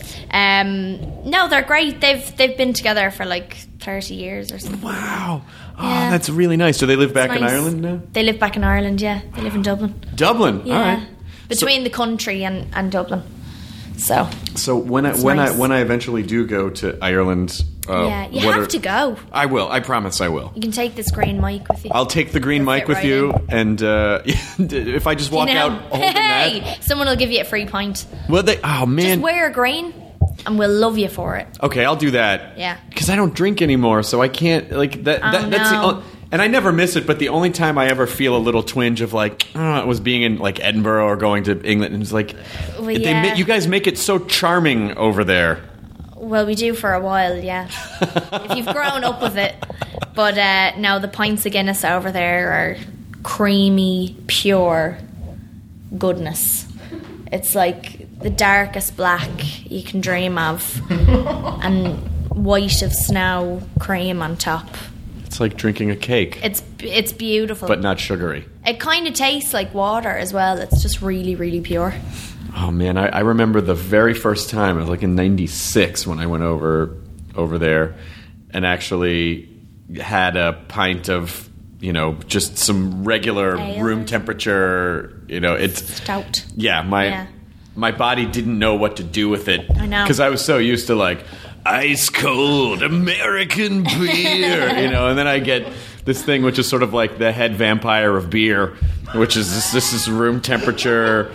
[SPEAKER 4] Um, no, they're great. They've they've been together for like thirty years or something.
[SPEAKER 1] Wow. Oh,
[SPEAKER 4] Yeah.
[SPEAKER 1] that's really nice. Do they live back in
[SPEAKER 4] Nice.
[SPEAKER 1] Ireland now?
[SPEAKER 4] They live back in Ireland. Yeah, they live in Dublin.
[SPEAKER 1] Dublin.
[SPEAKER 4] Yeah,
[SPEAKER 1] All right.
[SPEAKER 4] between the country and, and Dublin. So
[SPEAKER 1] So when I
[SPEAKER 4] It's
[SPEAKER 1] when
[SPEAKER 4] nice.
[SPEAKER 1] I when I eventually do go to Ireland, uh,
[SPEAKER 4] yeah, you
[SPEAKER 1] what
[SPEAKER 4] have
[SPEAKER 1] are-
[SPEAKER 4] to go.
[SPEAKER 1] I will. I promise. I will.
[SPEAKER 4] You can take this green mic with you.
[SPEAKER 1] I'll take the green
[SPEAKER 4] You'll
[SPEAKER 1] mic
[SPEAKER 4] fit
[SPEAKER 1] with
[SPEAKER 4] right
[SPEAKER 1] you,
[SPEAKER 4] in.
[SPEAKER 1] and uh, if I just walk
[SPEAKER 4] You know?
[SPEAKER 1] out holding
[SPEAKER 4] hey,
[SPEAKER 1] that,
[SPEAKER 4] someone will give you a free pint.
[SPEAKER 1] well, they. Oh man.
[SPEAKER 4] Just wear green, and we'll love you for it.
[SPEAKER 1] Okay, I'll do that.
[SPEAKER 4] Yeah.
[SPEAKER 1] Because I don't drink anymore, so I can't like that.
[SPEAKER 4] Oh,
[SPEAKER 1] that that's the
[SPEAKER 4] no.
[SPEAKER 1] only, and I never miss it. But the only time I ever feel a little twinge of like, oh, it was being in like Edinburgh or going to England, and it's like,
[SPEAKER 4] Well,
[SPEAKER 1] they
[SPEAKER 4] yeah.
[SPEAKER 1] ma- you guys make it so charming over there.
[SPEAKER 4] Well, we do for a while, yeah. If you've grown up with it. But uh, no, the pints of Guinness over there are creamy, pure goodness. It's like the darkest black you can dream of, and white of snow cream on top.
[SPEAKER 1] It's like drinking a cake,
[SPEAKER 4] It's it's beautiful.
[SPEAKER 1] but not sugary.
[SPEAKER 4] It kind of tastes like water as well. It's just really, really pure.
[SPEAKER 1] Oh man, I, I remember the very first time. It was like in ninety-six when I went over over there and actually had a pint of, you know, just some regular
[SPEAKER 4] Ale.
[SPEAKER 1] room temperature. You know, it's
[SPEAKER 4] Stout.
[SPEAKER 1] yeah. My
[SPEAKER 4] Yeah.
[SPEAKER 1] my body didn't know what to do with it.
[SPEAKER 4] I know.
[SPEAKER 1] because I was so used to like ice cold American beer, you know, and then I get this thing which is sort of like the head vampire of beer, which is this, this is room temperature.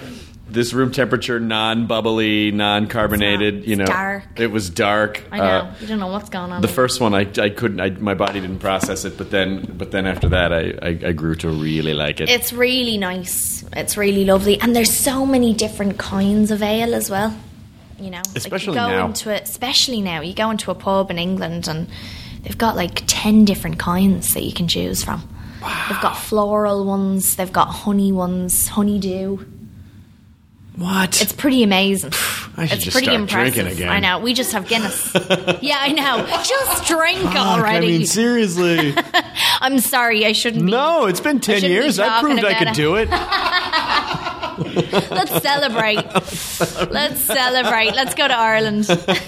[SPEAKER 1] this room temperature, non-bubbly, non-carbonated.
[SPEAKER 4] It's
[SPEAKER 1] you know,
[SPEAKER 4] dark.
[SPEAKER 1] It was dark.
[SPEAKER 4] I know.
[SPEAKER 1] Uh,
[SPEAKER 4] you don't know what's going on.
[SPEAKER 1] the first one, I, I couldn't. I, my body didn't process it, but then, but then after that, I, I, I grew to really like it.
[SPEAKER 4] It's really nice. It's really lovely, and there's so many different kinds of ale as well. You know,
[SPEAKER 1] Especially
[SPEAKER 4] like you go
[SPEAKER 1] now.
[SPEAKER 4] Into it, especially now, you go into a pub in England, and they've got like ten different kinds that you can choose from. Wow. They've got floral ones. They've got honey ones, honeydew.
[SPEAKER 1] What?
[SPEAKER 4] It's pretty amazing.
[SPEAKER 1] I should
[SPEAKER 4] it's
[SPEAKER 1] just
[SPEAKER 4] pretty
[SPEAKER 1] start
[SPEAKER 4] impressive.
[SPEAKER 1] drinking again.
[SPEAKER 4] I know. We just have Guinness. Yeah, I know. Just drink
[SPEAKER 1] Fuck,
[SPEAKER 4] already.
[SPEAKER 1] I mean, seriously.
[SPEAKER 4] I'm sorry. I shouldn't. Be,
[SPEAKER 1] No, it's been ten
[SPEAKER 4] shouldn't be
[SPEAKER 1] years. I
[SPEAKER 4] talking
[SPEAKER 1] proved I
[SPEAKER 4] about
[SPEAKER 1] could
[SPEAKER 4] it.
[SPEAKER 1] do it.
[SPEAKER 4] Let's celebrate. Let's celebrate. Let's go to Ireland.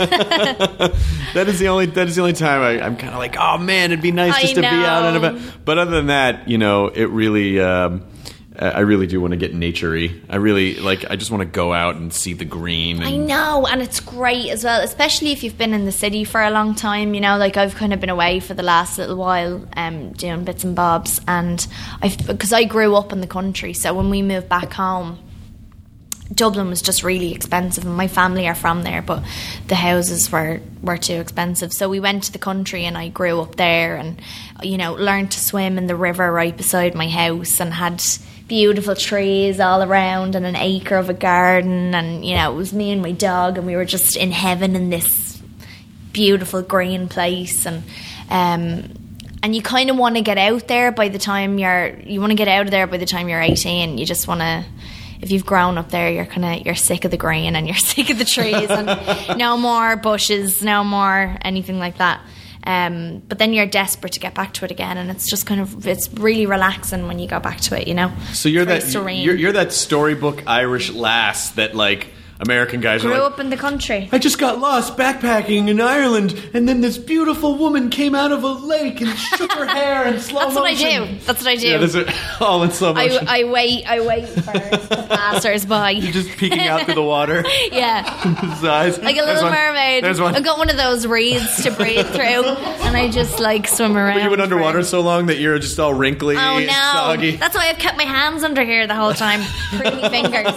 [SPEAKER 1] That is the only. That is the only time I, I'm kind of like, oh man, it'd be nice
[SPEAKER 4] I
[SPEAKER 1] just to be out and
[SPEAKER 4] know.
[SPEAKER 1] about. But other than that, you know, it really. Um, I really do want to get naturey. I really like. I just want to go out and see the green. And
[SPEAKER 4] I know, and it's great as well, especially if you've been in the city for a long time. You know, like I've kind of been away for the last little while, um, doing bits and bobs, and I've because I grew up in the country, so when we moved back home, Dublin was just really expensive, and my family are from there, but the houses were, were too expensive. So we went to the country, and I grew up there, and you know, learned to swim in the river right beside my house, and had beautiful trees all around, and an acre of a garden, and you know, it was me and my dog, and we were just in heaven in this beautiful green place, and um, and you kind of want to get out there by the time you're you want to get out of there by the time you're eighteen. You just want to. If you've grown up there, you're kind of you're sick of the green and you're sick of the trees and no more bushes, no more anything like that. Um, but then you're desperate to get back to it again, and it's just kind of it's really relaxing when you go back to it, you know.
[SPEAKER 1] So you're
[SPEAKER 4] Very
[SPEAKER 1] that
[SPEAKER 4] serene.
[SPEAKER 1] you're, you're that storybook Irish lass that like American guys
[SPEAKER 4] Grew
[SPEAKER 1] are like.
[SPEAKER 4] up in the country.
[SPEAKER 1] I just got lost backpacking in Ireland, and then this beautiful woman came out of a lake and shook her hair in slow
[SPEAKER 4] That's what I
[SPEAKER 1] motion.
[SPEAKER 4] do. That's what I do.
[SPEAKER 1] Yeah, that's it. All in slow
[SPEAKER 4] I,
[SPEAKER 1] motion.
[SPEAKER 4] I wait. I wait for the passers by.
[SPEAKER 1] You're just peeking out through the water.
[SPEAKER 4] Yeah.
[SPEAKER 1] His eyes.
[SPEAKER 4] Like a
[SPEAKER 1] There's
[SPEAKER 4] little
[SPEAKER 1] one.
[SPEAKER 4] mermaid.
[SPEAKER 1] There's one.
[SPEAKER 4] I've got one of those reeds to breathe through, and I just like swim around.
[SPEAKER 1] But you've been
[SPEAKER 4] for-
[SPEAKER 1] underwater so long that you're just all wrinkly,
[SPEAKER 4] Oh no!
[SPEAKER 1] soggy.
[SPEAKER 4] That's why I've kept my hands under here the whole time. Pretty fingers,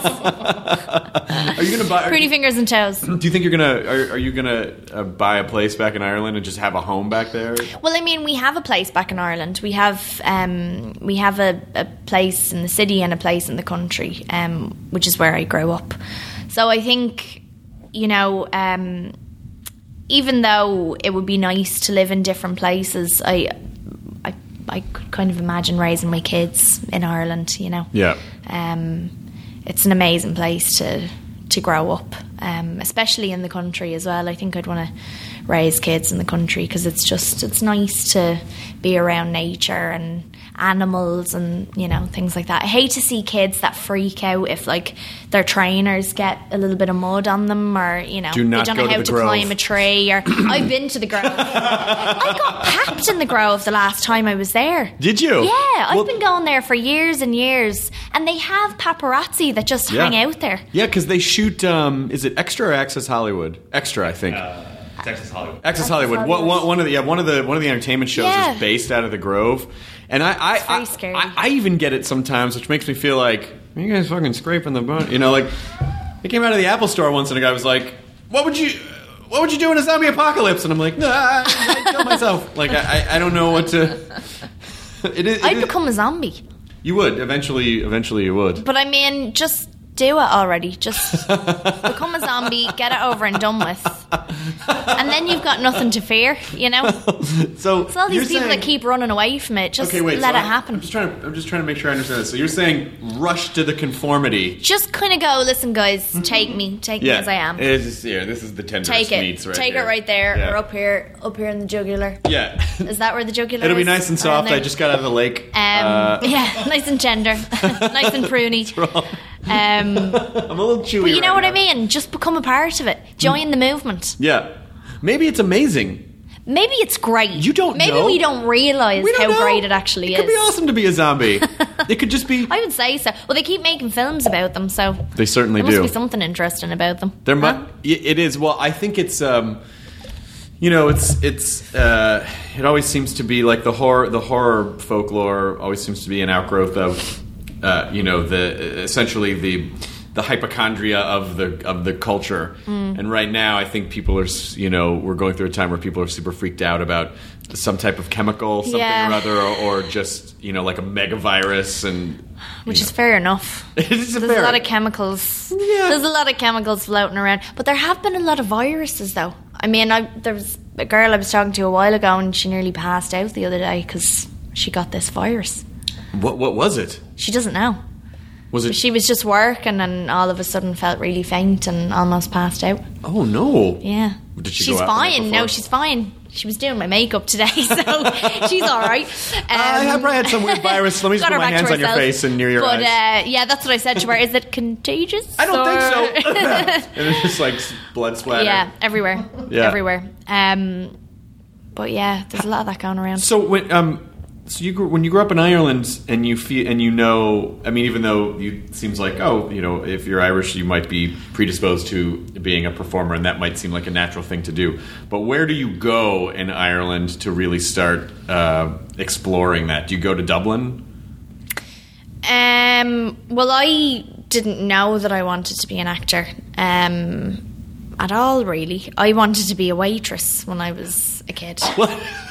[SPEAKER 1] Are you gonna buy?
[SPEAKER 4] pretty fingers and toes.
[SPEAKER 1] Do you think you're gonna? Are, are you gonna uh, buy a place back in Ireland and just have a home back there?
[SPEAKER 4] Well, I mean, we have a place back in Ireland. We have um, we have a, a place in the city and a place in the country, um, which is where I grew up. So I think, you know, um, even though it would be nice to live in different places, I, I, I could kind of imagine raising my kids in Ireland. You know,
[SPEAKER 1] Yeah.
[SPEAKER 4] um, it's an amazing place to to grow up, um, especially in the country as well. I think I'd want to raise kids in the country because it's just it's nice to be around nature and animals and you know things like that. I hate to see kids that freak out if like their trainers get a little bit of mud on them or you know
[SPEAKER 1] Do not
[SPEAKER 4] they don't
[SPEAKER 1] go
[SPEAKER 4] know
[SPEAKER 1] to
[SPEAKER 4] how
[SPEAKER 1] the
[SPEAKER 4] to
[SPEAKER 1] Grove.
[SPEAKER 4] climb a tree. Or I've been to the Grove. I got papped in the Grove the last time I was there.
[SPEAKER 1] Did you?
[SPEAKER 4] Yeah, I've
[SPEAKER 1] Well-
[SPEAKER 4] been going there for years and years, and they have paparazzi that just
[SPEAKER 1] Yeah.
[SPEAKER 4] hang out there.
[SPEAKER 1] Yeah, because they shoot. Um, is it Extra or Access Hollywood? Extra, I think.
[SPEAKER 2] Uh, Texas Hollywood.
[SPEAKER 1] Access Hollywood. One, one, one of the yeah, one of the one of the entertainment shows
[SPEAKER 4] Yeah.
[SPEAKER 1] is based out of the Grove, and I I,
[SPEAKER 4] very
[SPEAKER 1] I,
[SPEAKER 4] scary.
[SPEAKER 1] I I even get it sometimes, which makes me feel like are you guys fucking scraping the bone. You know, like I came out of the Apple store once, and a guy was like, "What would you?" What would you do in a zombie apocalypse? And I'm like, nah, I'd kill myself. Like, I, I, I don't know what to. It is. it
[SPEAKER 4] I'd
[SPEAKER 1] is-
[SPEAKER 4] become a zombie.
[SPEAKER 1] You would eventually. Eventually, you would.
[SPEAKER 4] But I mean, just do it already. Just become a zombie, get it over and done with. And then you've got nothing to fear, you know?
[SPEAKER 1] So
[SPEAKER 4] It's all these
[SPEAKER 1] you're
[SPEAKER 4] people
[SPEAKER 1] saying-
[SPEAKER 4] that keep running away from it. Just
[SPEAKER 1] Okay, wait.
[SPEAKER 4] let
[SPEAKER 1] so
[SPEAKER 4] it
[SPEAKER 1] I-
[SPEAKER 4] happen.
[SPEAKER 1] I'm just trying to. I'm just trying to make sure I understand this. So you're saying rush to the conformity.
[SPEAKER 4] Just kind of go, listen, guys, take me. Take me as I am.
[SPEAKER 1] It's just, yeah, this is the tenderest
[SPEAKER 4] Take it.
[SPEAKER 1] meats right
[SPEAKER 4] Take
[SPEAKER 1] here.
[SPEAKER 4] it right there,
[SPEAKER 1] Yeah.
[SPEAKER 4] or up here, up here in the jugular.
[SPEAKER 1] Yeah.
[SPEAKER 4] Is that where the jugular
[SPEAKER 1] It'll be
[SPEAKER 4] is?
[SPEAKER 1] nice and
[SPEAKER 4] Around
[SPEAKER 1] soft.
[SPEAKER 4] there?
[SPEAKER 1] I just got out of the lake.
[SPEAKER 4] Um,
[SPEAKER 1] Uh,
[SPEAKER 4] yeah, nice and tender, nice and pruny. Um,
[SPEAKER 1] I'm a little chewy.
[SPEAKER 4] but you know
[SPEAKER 1] right
[SPEAKER 4] what
[SPEAKER 1] now.
[SPEAKER 4] I mean? Just become a part of it. Join the movement.
[SPEAKER 1] Yeah. Maybe it's amazing.
[SPEAKER 4] Maybe it's great.
[SPEAKER 1] You don't
[SPEAKER 4] Maybe
[SPEAKER 1] know.
[SPEAKER 4] we don't realise
[SPEAKER 1] We don't
[SPEAKER 4] how
[SPEAKER 1] know.
[SPEAKER 4] great it actually
[SPEAKER 1] It
[SPEAKER 4] is.
[SPEAKER 1] could be awesome to be a zombie. It could just be.
[SPEAKER 4] I would say so. Well, they keep making films about them, so
[SPEAKER 1] They certainly
[SPEAKER 4] there must
[SPEAKER 1] do.
[SPEAKER 4] be something interesting about them.
[SPEAKER 1] There
[SPEAKER 4] Huh?
[SPEAKER 1] mu- It is. Well, I think it's. Um, you know, it's it's. Uh, it always seems to be like the horror. The horror folklore always seems to be an outgrowth of. Uh, you know, the essentially the the hypochondria of the of the culture. Mm. And right now, I think people are, you know, we're going through a time where people are super freaked out about some type of chemical, something yeah. or other, or, or just, you know, like a megavirus, and
[SPEAKER 4] which
[SPEAKER 1] know.
[SPEAKER 4] is fair enough.
[SPEAKER 1] It is
[SPEAKER 4] There's
[SPEAKER 1] fair.
[SPEAKER 4] a lot of chemicals. Yeah. There's a lot of chemicals floating around, but there have been a lot of viruses, though. I mean, I, there was a girl I was talking to a while ago, and she nearly passed out the other day because she got this virus.
[SPEAKER 1] What what was it?
[SPEAKER 4] She doesn't know.
[SPEAKER 1] Was it?
[SPEAKER 4] She was just working, and all of a sudden felt really faint and almost passed out.
[SPEAKER 1] Oh no!
[SPEAKER 4] Yeah.
[SPEAKER 1] Did she
[SPEAKER 4] she's
[SPEAKER 1] go out
[SPEAKER 4] fine. No, she's fine. She was doing my makeup today, so she's all right. Um,
[SPEAKER 1] I have had some weird virus. Let me just put my hands on your face and near your
[SPEAKER 4] but,
[SPEAKER 1] eyes.
[SPEAKER 4] But uh, yeah, that's what I said to her. Is it contagious?
[SPEAKER 1] I don't
[SPEAKER 4] or?
[SPEAKER 1] think so. And it's just like blood splatter.
[SPEAKER 4] Yeah, everywhere.
[SPEAKER 1] Yeah.
[SPEAKER 4] Everywhere. Um, but yeah, there's a lot of that going around.
[SPEAKER 1] So when um, so you grew, when you grew up in Ireland and you feel and you know, I mean, even though you it seems like oh, you know, if you're Irish, you might be predisposed to being a performer, and that might seem like a natural thing to do. But where do you go in Ireland to really start uh, exploring that? Do you go to Dublin?
[SPEAKER 4] Um. Well, I didn't know that I wanted to be an actor. Um. At all, really. I wanted to be a waitress when I was a kid.
[SPEAKER 1] What?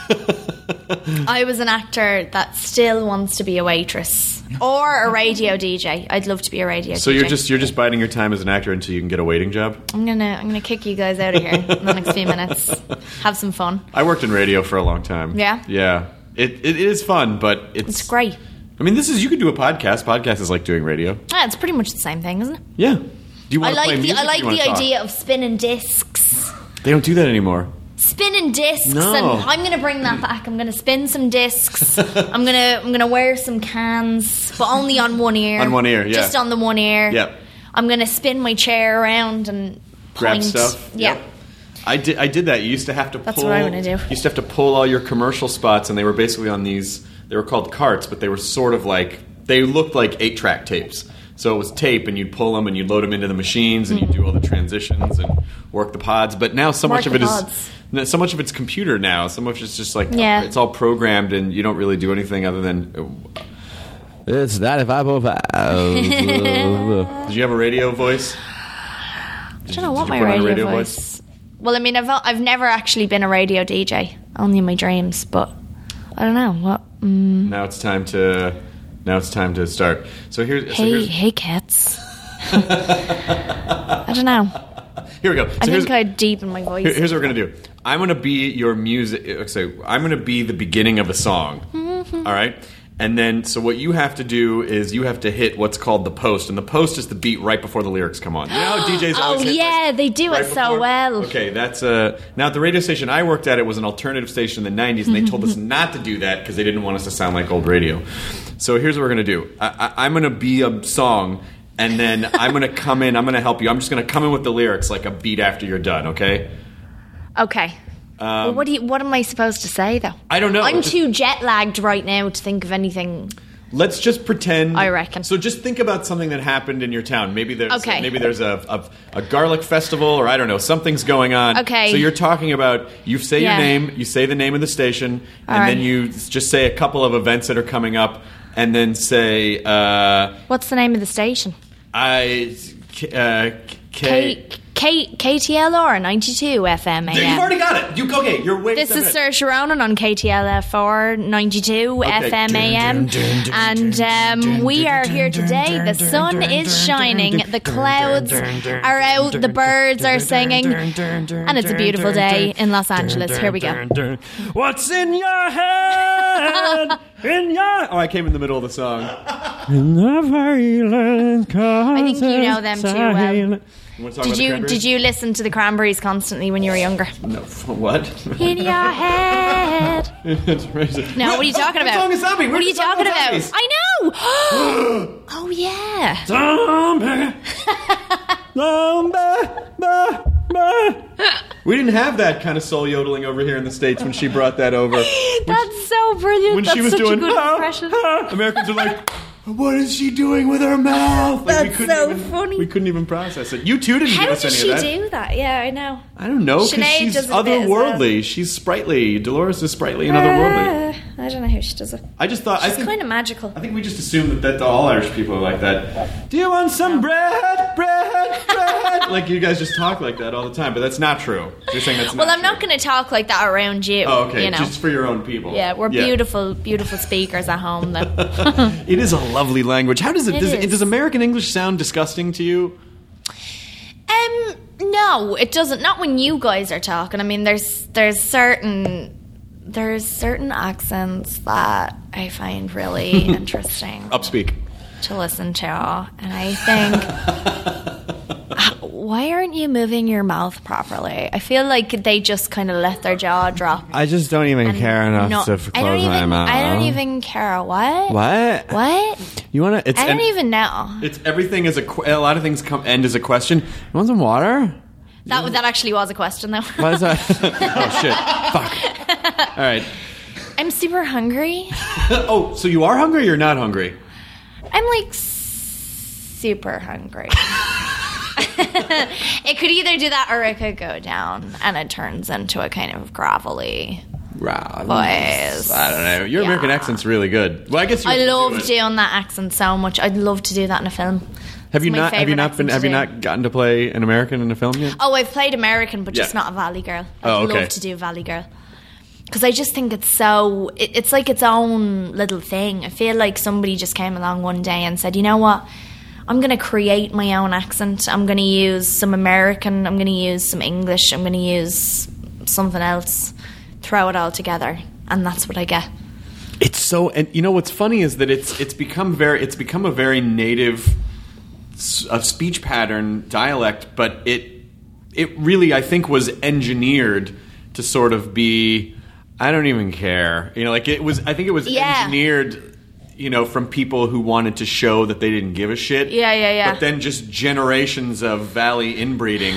[SPEAKER 4] I was an actor that still wants to be a waitress or a radio D J. I'd love to be a radio
[SPEAKER 1] so
[SPEAKER 4] D J. So
[SPEAKER 1] you're just you're just biding your time as an actor until you can get a waiting job?
[SPEAKER 4] I'm gonna I'm gonna kick you guys out of here in the next few minutes. Have some fun.
[SPEAKER 1] I worked in radio for a long time.
[SPEAKER 4] Yeah?
[SPEAKER 1] Yeah. It it is fun, but it's
[SPEAKER 4] It's great.
[SPEAKER 1] I mean, this is you could do a podcast. Podcast is like doing radio.
[SPEAKER 4] Yeah, it's pretty much the same thing, isn't it?
[SPEAKER 1] Yeah. Do you want
[SPEAKER 4] I
[SPEAKER 1] to play
[SPEAKER 4] like the
[SPEAKER 1] music?
[SPEAKER 4] I
[SPEAKER 1] or
[SPEAKER 4] like
[SPEAKER 1] do you
[SPEAKER 4] the
[SPEAKER 1] wanna talk?
[SPEAKER 4] idea of spinning discs.
[SPEAKER 1] They don't do that anymore.
[SPEAKER 4] Spinning discs,
[SPEAKER 1] No.
[SPEAKER 4] and I'm going to bring that back. I'm going to spin some discs. I'm going to I'm going to wear some cans, but only on one ear.
[SPEAKER 1] On one ear, yeah.
[SPEAKER 4] Just on the one ear.
[SPEAKER 1] Yep.
[SPEAKER 4] I'm going to spin my chair around and
[SPEAKER 1] Grab
[SPEAKER 4] point.
[SPEAKER 1] stuff.
[SPEAKER 4] Yeah.
[SPEAKER 1] Yep. I did. I did that. You used to have to.
[SPEAKER 4] That's
[SPEAKER 1] pull,
[SPEAKER 4] what I wanna do.
[SPEAKER 1] You used to have to pull all your commercial spots, and they were basically on these. They were called carts, but they were sort of like they looked like eight-track tapes. So it was tape, and you'd pull them, and you'd load them into the machines, and you'd do all the transitions and work the pods. But now so
[SPEAKER 4] Work
[SPEAKER 1] much of
[SPEAKER 4] the
[SPEAKER 1] it is
[SPEAKER 4] pods.
[SPEAKER 1] no, so much of it's computer now. So much it's just like
[SPEAKER 4] Yeah.
[SPEAKER 1] it's all programmed, and you don't really do anything other than. It's ninety-five point five. Did you have a radio voice?
[SPEAKER 4] I
[SPEAKER 1] Did
[SPEAKER 4] don't know
[SPEAKER 1] you-
[SPEAKER 4] what
[SPEAKER 1] did
[SPEAKER 4] my
[SPEAKER 1] you put on a
[SPEAKER 4] radio,
[SPEAKER 1] radio
[SPEAKER 4] voice. Well, I mean, I've I've never actually been a radio D J, only in my dreams. But I don't know what. Mm.
[SPEAKER 1] Now it's time to. Now it's time to start. So here's. So
[SPEAKER 4] Hey,
[SPEAKER 1] here's,
[SPEAKER 4] hey, cats. I don't know.
[SPEAKER 1] here we go. So
[SPEAKER 4] I
[SPEAKER 1] here's,
[SPEAKER 4] think I'd deepen my voice.
[SPEAKER 1] here- here's what we're gonna do. I'm gonna be your music. So I'm gonna be the beginning of a song.
[SPEAKER 4] Mm-hmm.
[SPEAKER 1] All right. And then, so what you have to do is you have to hit what's called the post, and the post is the beat right before the lyrics come on. You know how D Js always
[SPEAKER 4] Oh,
[SPEAKER 1] hit,
[SPEAKER 4] yeah,
[SPEAKER 1] like,
[SPEAKER 4] they do
[SPEAKER 1] right
[SPEAKER 4] it so
[SPEAKER 1] before?
[SPEAKER 4] well.
[SPEAKER 1] Okay, that's uh now at the radio station I worked at, it was an alternative station in the nineties, and they told us not to do that because they didn't want us to sound like old radio. So here's what we're gonna do. I, I, I'm gonna be a song, and then I'm gonna come in. I'm gonna help you. I'm just gonna come in with the lyrics like a beat after you're done. Okay.
[SPEAKER 4] Okay. well, what do you? What am I supposed to say though?
[SPEAKER 1] I don't know.
[SPEAKER 4] I'm
[SPEAKER 1] Just-
[SPEAKER 4] too jet lagged right now to think of anything.
[SPEAKER 1] Let's just pretend.
[SPEAKER 4] I reckon.
[SPEAKER 1] So just think about something that happened in your town. Maybe there's
[SPEAKER 4] Okay.
[SPEAKER 1] maybe there's a, a a garlic festival, or I don't know, something's going on.
[SPEAKER 4] Okay.
[SPEAKER 1] So you're talking about you say
[SPEAKER 4] Yeah.
[SPEAKER 1] your name, you say the name of the station,
[SPEAKER 4] All
[SPEAKER 1] and
[SPEAKER 4] right.
[SPEAKER 1] then you just say a couple of events that are coming up, and then say uh,
[SPEAKER 4] What's the name of the station?
[SPEAKER 1] I uh, K.
[SPEAKER 4] K K K T L R ninety-two F M A
[SPEAKER 1] There, You've
[SPEAKER 4] M.
[SPEAKER 1] already got it. You okay? You're way.
[SPEAKER 4] This is Saoirse Ronan on K T L F R ninety-two F M A M, and um, we are here today. The sun is shining, the clouds are out, the birds are singing, and it's a beautiful day in Los Angeles. Here we go.
[SPEAKER 1] What's in your head? In your oh, I came in the middle of the song. In the violent
[SPEAKER 4] I think you know them too well.
[SPEAKER 1] You wanna talk about
[SPEAKER 4] Did
[SPEAKER 1] the
[SPEAKER 4] you
[SPEAKER 1] Cranberries?
[SPEAKER 4] did you listen to the Cranberries constantly when you were younger?
[SPEAKER 1] No, what?
[SPEAKER 4] In your head.
[SPEAKER 1] It's racist.
[SPEAKER 4] No, what are you talking
[SPEAKER 1] What
[SPEAKER 4] about?
[SPEAKER 1] song is Zombie?
[SPEAKER 4] What are you
[SPEAKER 1] Where's the song
[SPEAKER 4] talking about?
[SPEAKER 1] zombies?
[SPEAKER 4] I know. Oh yeah.
[SPEAKER 1] Zombie. Zombie. Bah, bah. We didn't have that kind of soul yodeling over here in the States when she brought that over.
[SPEAKER 4] That's so brilliant.
[SPEAKER 1] When
[SPEAKER 4] That's
[SPEAKER 1] she was
[SPEAKER 4] such
[SPEAKER 1] doing
[SPEAKER 4] a good
[SPEAKER 1] "Ah,
[SPEAKER 4] impression.
[SPEAKER 1] ah," Americans are like, what is she doing with her mouth? Like, we
[SPEAKER 4] That's
[SPEAKER 1] couldn't
[SPEAKER 4] so
[SPEAKER 1] even,
[SPEAKER 4] funny.
[SPEAKER 1] We couldn't even process it. You two didn't
[SPEAKER 4] How
[SPEAKER 1] give us
[SPEAKER 4] did
[SPEAKER 1] any
[SPEAKER 4] she
[SPEAKER 1] of that.
[SPEAKER 4] do that? Yeah, I know.
[SPEAKER 1] I don't know, because
[SPEAKER 4] Sinead
[SPEAKER 1] she's
[SPEAKER 4] does it a bit as well.
[SPEAKER 1] otherworldly. She's sprightly. Dolores is sprightly and otherworldly.
[SPEAKER 4] Uh, I don't know how she does it.
[SPEAKER 1] I just thought I
[SPEAKER 4] She's
[SPEAKER 1] think,
[SPEAKER 4] kind of magical.
[SPEAKER 1] I think we just assume that, that all Irish people are like that. Do you want some bread, bread, bread? Like you guys just talk like that all the time, but that's not true. You're saying that's not
[SPEAKER 4] Well, I'm
[SPEAKER 1] true.
[SPEAKER 4] not going to talk like that around you.
[SPEAKER 1] Oh, okay.
[SPEAKER 4] You know.
[SPEAKER 1] Just for your own people.
[SPEAKER 4] Yeah, we're beautiful, beautiful speakers at home, though.
[SPEAKER 1] It is a lovely language. How does it?
[SPEAKER 4] It
[SPEAKER 1] does,
[SPEAKER 4] is.
[SPEAKER 1] does American English sound disgusting to you?
[SPEAKER 4] Um, no, it doesn't. Not when you guys are talking. I mean, there's there's certain there's certain accents that I find really interesting
[SPEAKER 1] Upspeak.
[SPEAKER 4] to listen to, and I think, why aren't you moving your mouth properly? I feel like they just kind of let their jaw drop.
[SPEAKER 1] I just don't even
[SPEAKER 4] And
[SPEAKER 1] care enough
[SPEAKER 4] no,
[SPEAKER 1] to
[SPEAKER 4] I
[SPEAKER 1] close
[SPEAKER 4] don't even,
[SPEAKER 1] my mouth.
[SPEAKER 4] I don't even care. What?
[SPEAKER 1] What?
[SPEAKER 4] What?
[SPEAKER 1] You want to? It's
[SPEAKER 4] I don't
[SPEAKER 1] an-
[SPEAKER 4] even know.
[SPEAKER 1] It's everything is a. qu- A lot of things come end as a question. You want some water?
[SPEAKER 4] That that actually was a question, though.
[SPEAKER 1] What is that? Oh shit! Fuck. All right.
[SPEAKER 4] I'm super hungry.
[SPEAKER 1] Oh, so you are hungry? Or you're not hungry?
[SPEAKER 4] I'm like s- super hungry. It could either do that or it could go down and it turns into a kind of gravelly
[SPEAKER 1] Wow.
[SPEAKER 4] voice.
[SPEAKER 1] I don't know. Your
[SPEAKER 4] Yeah.
[SPEAKER 1] American accent's really good. Well, I guess you
[SPEAKER 4] I
[SPEAKER 1] have to do
[SPEAKER 4] love
[SPEAKER 1] it.
[SPEAKER 4] doing that accent so much. I'd love to do that in a film.
[SPEAKER 1] Have
[SPEAKER 4] It's
[SPEAKER 1] you
[SPEAKER 4] my
[SPEAKER 1] not? Have you
[SPEAKER 4] favourite
[SPEAKER 1] not been?
[SPEAKER 4] accent
[SPEAKER 1] Have
[SPEAKER 4] to
[SPEAKER 1] you
[SPEAKER 4] do.
[SPEAKER 1] not gotten to play an American in a film yet?
[SPEAKER 4] Oh, I've played American, but just
[SPEAKER 1] Yeah.
[SPEAKER 4] not a Valley Girl. I'd
[SPEAKER 1] Oh, okay.
[SPEAKER 4] love to do Valley Girl. Because I just think it's so... It, it's like its own little thing. I feel like somebody just came along one day and said, you know what? I'm going to create my own accent. I'm going to use some American. I'm going to use some English. I'm going to use something else. Throw it all together. And that's what I get.
[SPEAKER 1] It's so, and you know what's funny is that it's it's become very it's become a very native s- a speech pattern dialect, but it it really I think was engineered to sort of be I don't even care, you know, like it was I think it was
[SPEAKER 4] Yeah.
[SPEAKER 1] engineered. You know, from people who wanted to show that they didn't give a shit.
[SPEAKER 4] Yeah, yeah, yeah.
[SPEAKER 1] But then just generations of valley inbreeding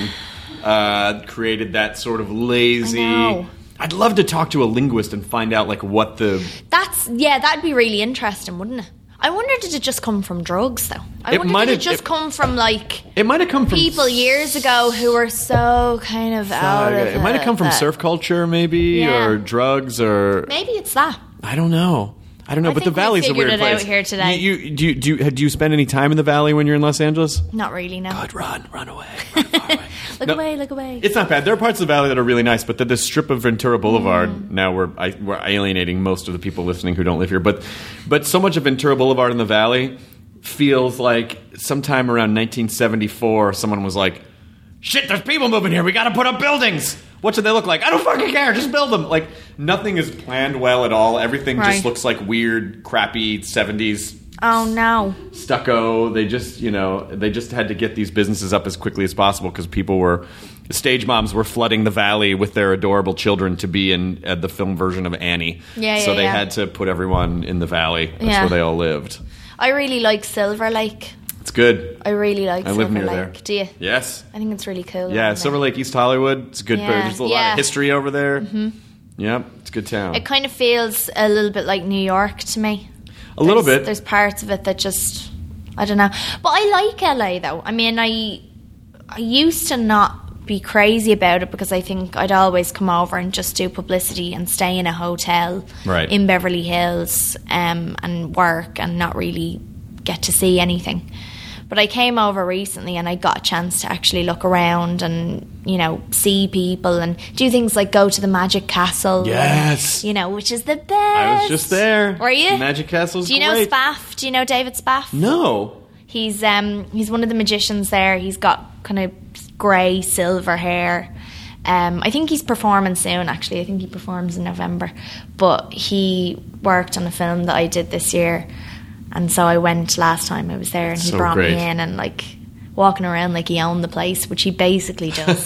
[SPEAKER 1] uh, created that sort of lazy.
[SPEAKER 4] I know.
[SPEAKER 1] I'd love to talk to a linguist and find out like what the.
[SPEAKER 4] That's... Yeah, that'd be really interesting, wouldn't it? I wonder, did it just come from drugs, though? I
[SPEAKER 1] It
[SPEAKER 4] wonder,
[SPEAKER 1] might
[SPEAKER 4] did
[SPEAKER 1] have-
[SPEAKER 4] it just
[SPEAKER 1] it-
[SPEAKER 4] come from, like...
[SPEAKER 1] It might have come from
[SPEAKER 4] people years ago who were so kind of out of
[SPEAKER 1] It might have come from
[SPEAKER 4] that-
[SPEAKER 1] surf culture, maybe,
[SPEAKER 4] Yeah.
[SPEAKER 1] or drugs, or
[SPEAKER 4] Maybe it's that.
[SPEAKER 1] I don't know. I don't know,
[SPEAKER 4] I
[SPEAKER 1] but the
[SPEAKER 4] think we
[SPEAKER 1] valley's a
[SPEAKER 4] figured
[SPEAKER 1] weird
[SPEAKER 4] it out
[SPEAKER 1] place.
[SPEAKER 4] here today.
[SPEAKER 1] You, you do you do you, do you spend any time in the valley when you're in Los Angeles?
[SPEAKER 4] Not really, no.
[SPEAKER 1] God, run, run away, run far away.
[SPEAKER 4] Look
[SPEAKER 1] No,
[SPEAKER 4] away, look away.
[SPEAKER 1] It's not bad. There are parts of the valley that are really nice, but the, the strip of Ventura Boulevard.
[SPEAKER 4] Mm.
[SPEAKER 1] Now we're I, we're alienating most of the people listening who don't live here, but but so much of Ventura Boulevard in the valley feels like sometime around nineteen seventy-four, someone was like, "Shit, there's people moving here. We got to put up buildings." What should they look like? I don't fucking care. Just build them. Like nothing is planned well at all. Everything
[SPEAKER 4] Right.
[SPEAKER 1] just looks like weird, crappy seventies
[SPEAKER 4] Oh, no.
[SPEAKER 1] stucco. They just, you know, they just had to get these businesses up as quickly as possible because people were, the stage moms were flooding the valley with their adorable children to be in uh, the film version of Annie.
[SPEAKER 4] Yeah,
[SPEAKER 1] so
[SPEAKER 4] yeah,
[SPEAKER 1] they
[SPEAKER 4] yeah.
[SPEAKER 1] had to put everyone in the valley. That's
[SPEAKER 4] Yeah.
[SPEAKER 1] where they all lived.
[SPEAKER 4] I really like Silver Lake.
[SPEAKER 1] It's good.
[SPEAKER 4] I really like
[SPEAKER 1] I
[SPEAKER 4] Silver
[SPEAKER 1] live near
[SPEAKER 4] Lake.
[SPEAKER 1] there.
[SPEAKER 4] Do you?
[SPEAKER 1] Yes.
[SPEAKER 4] I think it's really cool.
[SPEAKER 1] Yeah,
[SPEAKER 4] around
[SPEAKER 1] Silver
[SPEAKER 4] there.
[SPEAKER 1] Lake, East Hollywood. It's a good.
[SPEAKER 4] Yeah,
[SPEAKER 1] There's a lot
[SPEAKER 4] yeah.
[SPEAKER 1] of history over there. Mm-hmm. Yep, it's a good town.
[SPEAKER 4] It kind of feels a little bit like New York to me.
[SPEAKER 1] A little
[SPEAKER 4] There's-
[SPEAKER 1] bit.
[SPEAKER 4] There's parts of it that just... I don't know. But I like L A, though. I mean, I I used to not be crazy about it because I think I'd always come over and just do publicity and stay in a hotel
[SPEAKER 1] Right.
[SPEAKER 4] in Beverly Hills um, and work and not really get to see anything. But I came over recently and I got a chance to actually look around and, you know, see people and do things like go to the Magic Castle.
[SPEAKER 1] Yes.
[SPEAKER 4] And, you know, which is the best.
[SPEAKER 1] I was just there.
[SPEAKER 4] Were you?
[SPEAKER 1] Magic Castle's
[SPEAKER 4] Do you know
[SPEAKER 1] great.
[SPEAKER 4] Spaff? Do you know David Spaff?
[SPEAKER 1] No.
[SPEAKER 4] He's um he's one of the magicians there. He's got kind of grey silver hair. Um, I think he's performing soon. Actually, I think he performs in November. But he worked on a film that I did this year, and so I went last time I was there, and he
[SPEAKER 1] So
[SPEAKER 4] brought
[SPEAKER 1] great.
[SPEAKER 4] me in and like walking around like he owned the place, which he basically does.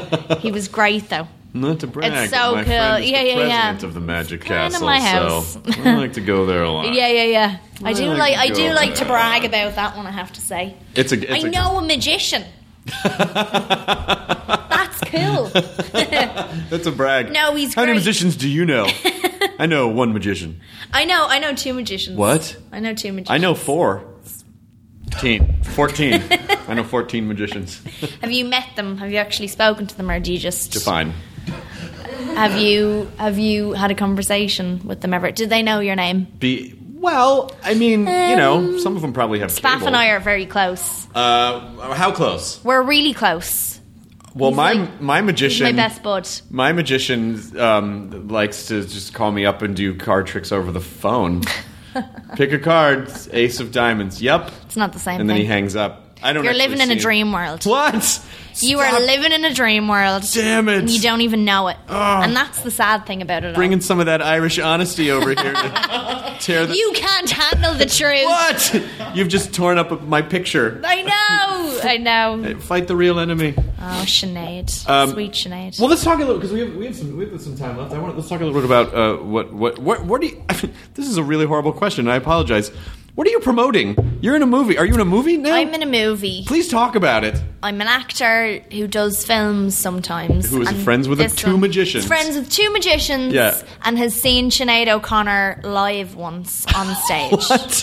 [SPEAKER 4] He was great though.
[SPEAKER 1] Not to brag,
[SPEAKER 4] It's
[SPEAKER 1] but
[SPEAKER 4] so
[SPEAKER 1] my
[SPEAKER 4] cool.
[SPEAKER 1] friend is
[SPEAKER 4] Yeah,
[SPEAKER 1] the
[SPEAKER 4] yeah, yeah.
[SPEAKER 1] president of the Magic
[SPEAKER 4] Kinda
[SPEAKER 1] Castle,
[SPEAKER 4] my house.
[SPEAKER 1] so I like to go there a lot.
[SPEAKER 4] Yeah, yeah, yeah. I do
[SPEAKER 1] like
[SPEAKER 4] like
[SPEAKER 1] to
[SPEAKER 4] I
[SPEAKER 1] go
[SPEAKER 4] do like to
[SPEAKER 1] there.
[SPEAKER 4] brag about that one. I have to say.
[SPEAKER 1] It's a. It's
[SPEAKER 4] I
[SPEAKER 1] a,
[SPEAKER 4] know a magician. That's cool.
[SPEAKER 1] That's a brag.
[SPEAKER 4] No, he's
[SPEAKER 1] How many
[SPEAKER 4] great.
[SPEAKER 1] musicians do you know? I know one magician.
[SPEAKER 4] I know, I know two magicians.
[SPEAKER 1] What?
[SPEAKER 4] I know two magicians.
[SPEAKER 1] I know four. Fourteen. Fourteen. I know fourteen magicians.
[SPEAKER 4] Have you met them? Have you actually spoken to them, or do you just?
[SPEAKER 1] Define.
[SPEAKER 4] Have you have you had a conversation with them ever? Did they know your name?
[SPEAKER 1] Be well, I mean, you know, some of them probably have
[SPEAKER 4] Spaff
[SPEAKER 1] cable.
[SPEAKER 4] and I are very close.
[SPEAKER 1] Uh, how close?
[SPEAKER 4] We're really close.
[SPEAKER 1] Well,
[SPEAKER 4] He's
[SPEAKER 1] my
[SPEAKER 4] like-
[SPEAKER 1] my magician,
[SPEAKER 4] He's my best bud.
[SPEAKER 1] my magician um, likes to just call me up and do card tricks over the phone. Pick a card, Ace of Diamonds. Yep,
[SPEAKER 4] It's not the same
[SPEAKER 1] and then
[SPEAKER 4] thing.
[SPEAKER 1] he hangs up. I don't.
[SPEAKER 4] You're
[SPEAKER 1] actually
[SPEAKER 4] living in a
[SPEAKER 1] see-
[SPEAKER 4] dream world.
[SPEAKER 1] What?
[SPEAKER 4] You
[SPEAKER 1] Stop
[SPEAKER 4] are living in a dream world.
[SPEAKER 1] Damn it.
[SPEAKER 4] And you don't even know it.
[SPEAKER 1] Oh.
[SPEAKER 4] And that's the sad thing about it
[SPEAKER 1] bringing some of that Irish honesty over here to tear
[SPEAKER 4] all.
[SPEAKER 1] the.
[SPEAKER 4] You can't handle the truth.
[SPEAKER 1] What? You've just torn up my picture.
[SPEAKER 4] I know. I know.
[SPEAKER 1] Fight the real enemy.
[SPEAKER 4] Oh, Sinead.
[SPEAKER 1] Um,
[SPEAKER 4] Sweet Sinead.
[SPEAKER 1] Well, let's talk a little because we have we have some we have some time left. I want let's talk a little bit about uh, what what what what do you? This is a really horrible question. I apologize. What are you promoting? You're in a movie. Are you in a movie now?
[SPEAKER 4] I'm in a movie.
[SPEAKER 1] Please talk about it.
[SPEAKER 4] I'm an actor who does films sometimes.
[SPEAKER 1] Who is
[SPEAKER 4] and
[SPEAKER 1] friends with the
[SPEAKER 4] this
[SPEAKER 1] two
[SPEAKER 4] one-
[SPEAKER 1] magicians.
[SPEAKER 4] Friends with two magicians.
[SPEAKER 1] Yeah.
[SPEAKER 4] And has seen Sinead O'Connor live once on stage.
[SPEAKER 1] What?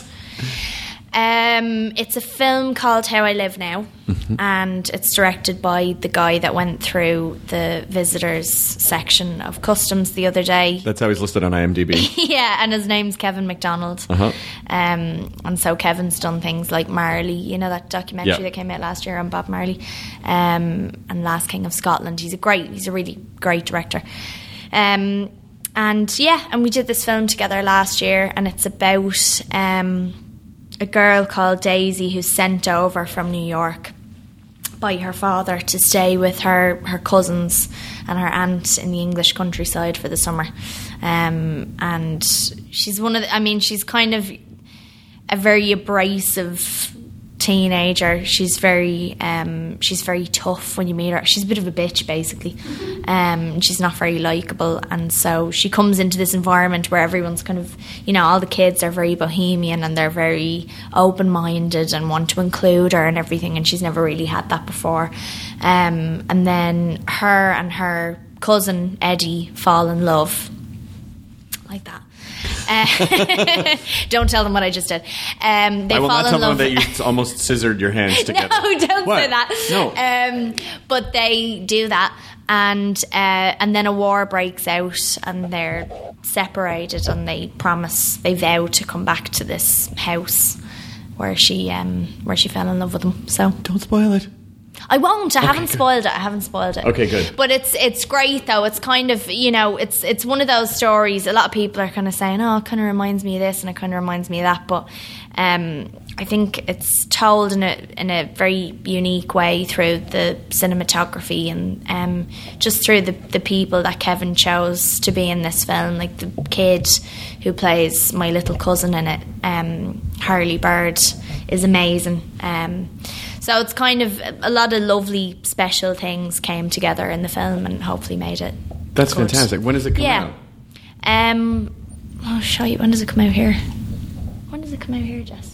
[SPEAKER 4] Um, it's a film called How I Live Now,
[SPEAKER 1] Mm-hmm.
[SPEAKER 4] and it's directed by the guy that went through the visitors section of customs the other day.
[SPEAKER 1] That's how he's listed on IMDb.
[SPEAKER 4] Yeah, and his name's Kevin MacDonald.
[SPEAKER 1] Uh-huh.
[SPEAKER 4] Um, and so Kevin's done things like Marley, you know, that documentary
[SPEAKER 1] Yeah.
[SPEAKER 4] that came out last year on Bob Marley, um, and Last King of Scotland. He's a great, he's a really great director. Um, and yeah, and we did this film together last year, and it's about um, a girl called Daisy who's sent over from New York by her father to stay with her, her cousins and her aunt in the English countryside for the summer. Um, and she's one of the, I mean, she's kind of a very abrasive teenager. She's very um, she's very tough when you meet her. She's a bit of a bitch, basically. Um, she's not very likeable, and so she comes into this environment where everyone's kind of, you know, all the kids are very bohemian and they're very open-minded and want to include her and everything, and she's never really had that before. Um, and then her and her cousin Eddie fall in love like that. Uh, don't tell them what I just did. Um, they
[SPEAKER 1] I will
[SPEAKER 4] fall
[SPEAKER 1] not
[SPEAKER 4] in
[SPEAKER 1] tell
[SPEAKER 4] love.
[SPEAKER 1] them that you almost scissored your hands together.
[SPEAKER 4] No, don't
[SPEAKER 1] What?
[SPEAKER 4] say that.
[SPEAKER 1] No.
[SPEAKER 4] Um, but they do that, and uh, and then a war breaks out, and they're separated, and they promise, they vow to come back to this house where she um, where she fell in love with him. So
[SPEAKER 1] Don't spoil it.
[SPEAKER 4] I won't. I haven't
[SPEAKER 1] good.
[SPEAKER 4] spoiled it. I haven't spoiled it.
[SPEAKER 1] Okay, good.
[SPEAKER 4] But it's it's great though. It's kind of, you know, it's it's one of those stories. A lot of people are kind of saying, "Oh, it kind of reminds me of this," and it kind of reminds me of that. But um, I think it's told in a in a very unique way through the cinematography and um, just through the the people that Kevin chose to be in this film. Like the kid who plays my little cousin in it, um, Harley Bird, is amazing. Um, So it's kind of a lot of lovely special things came together in the film and hopefully made it.
[SPEAKER 1] That's
[SPEAKER 4] good.
[SPEAKER 1] fantastic. When does it come
[SPEAKER 4] Yeah.
[SPEAKER 1] out?
[SPEAKER 4] Um, I'll show you. When does it come out here? When does it come out here, Jess?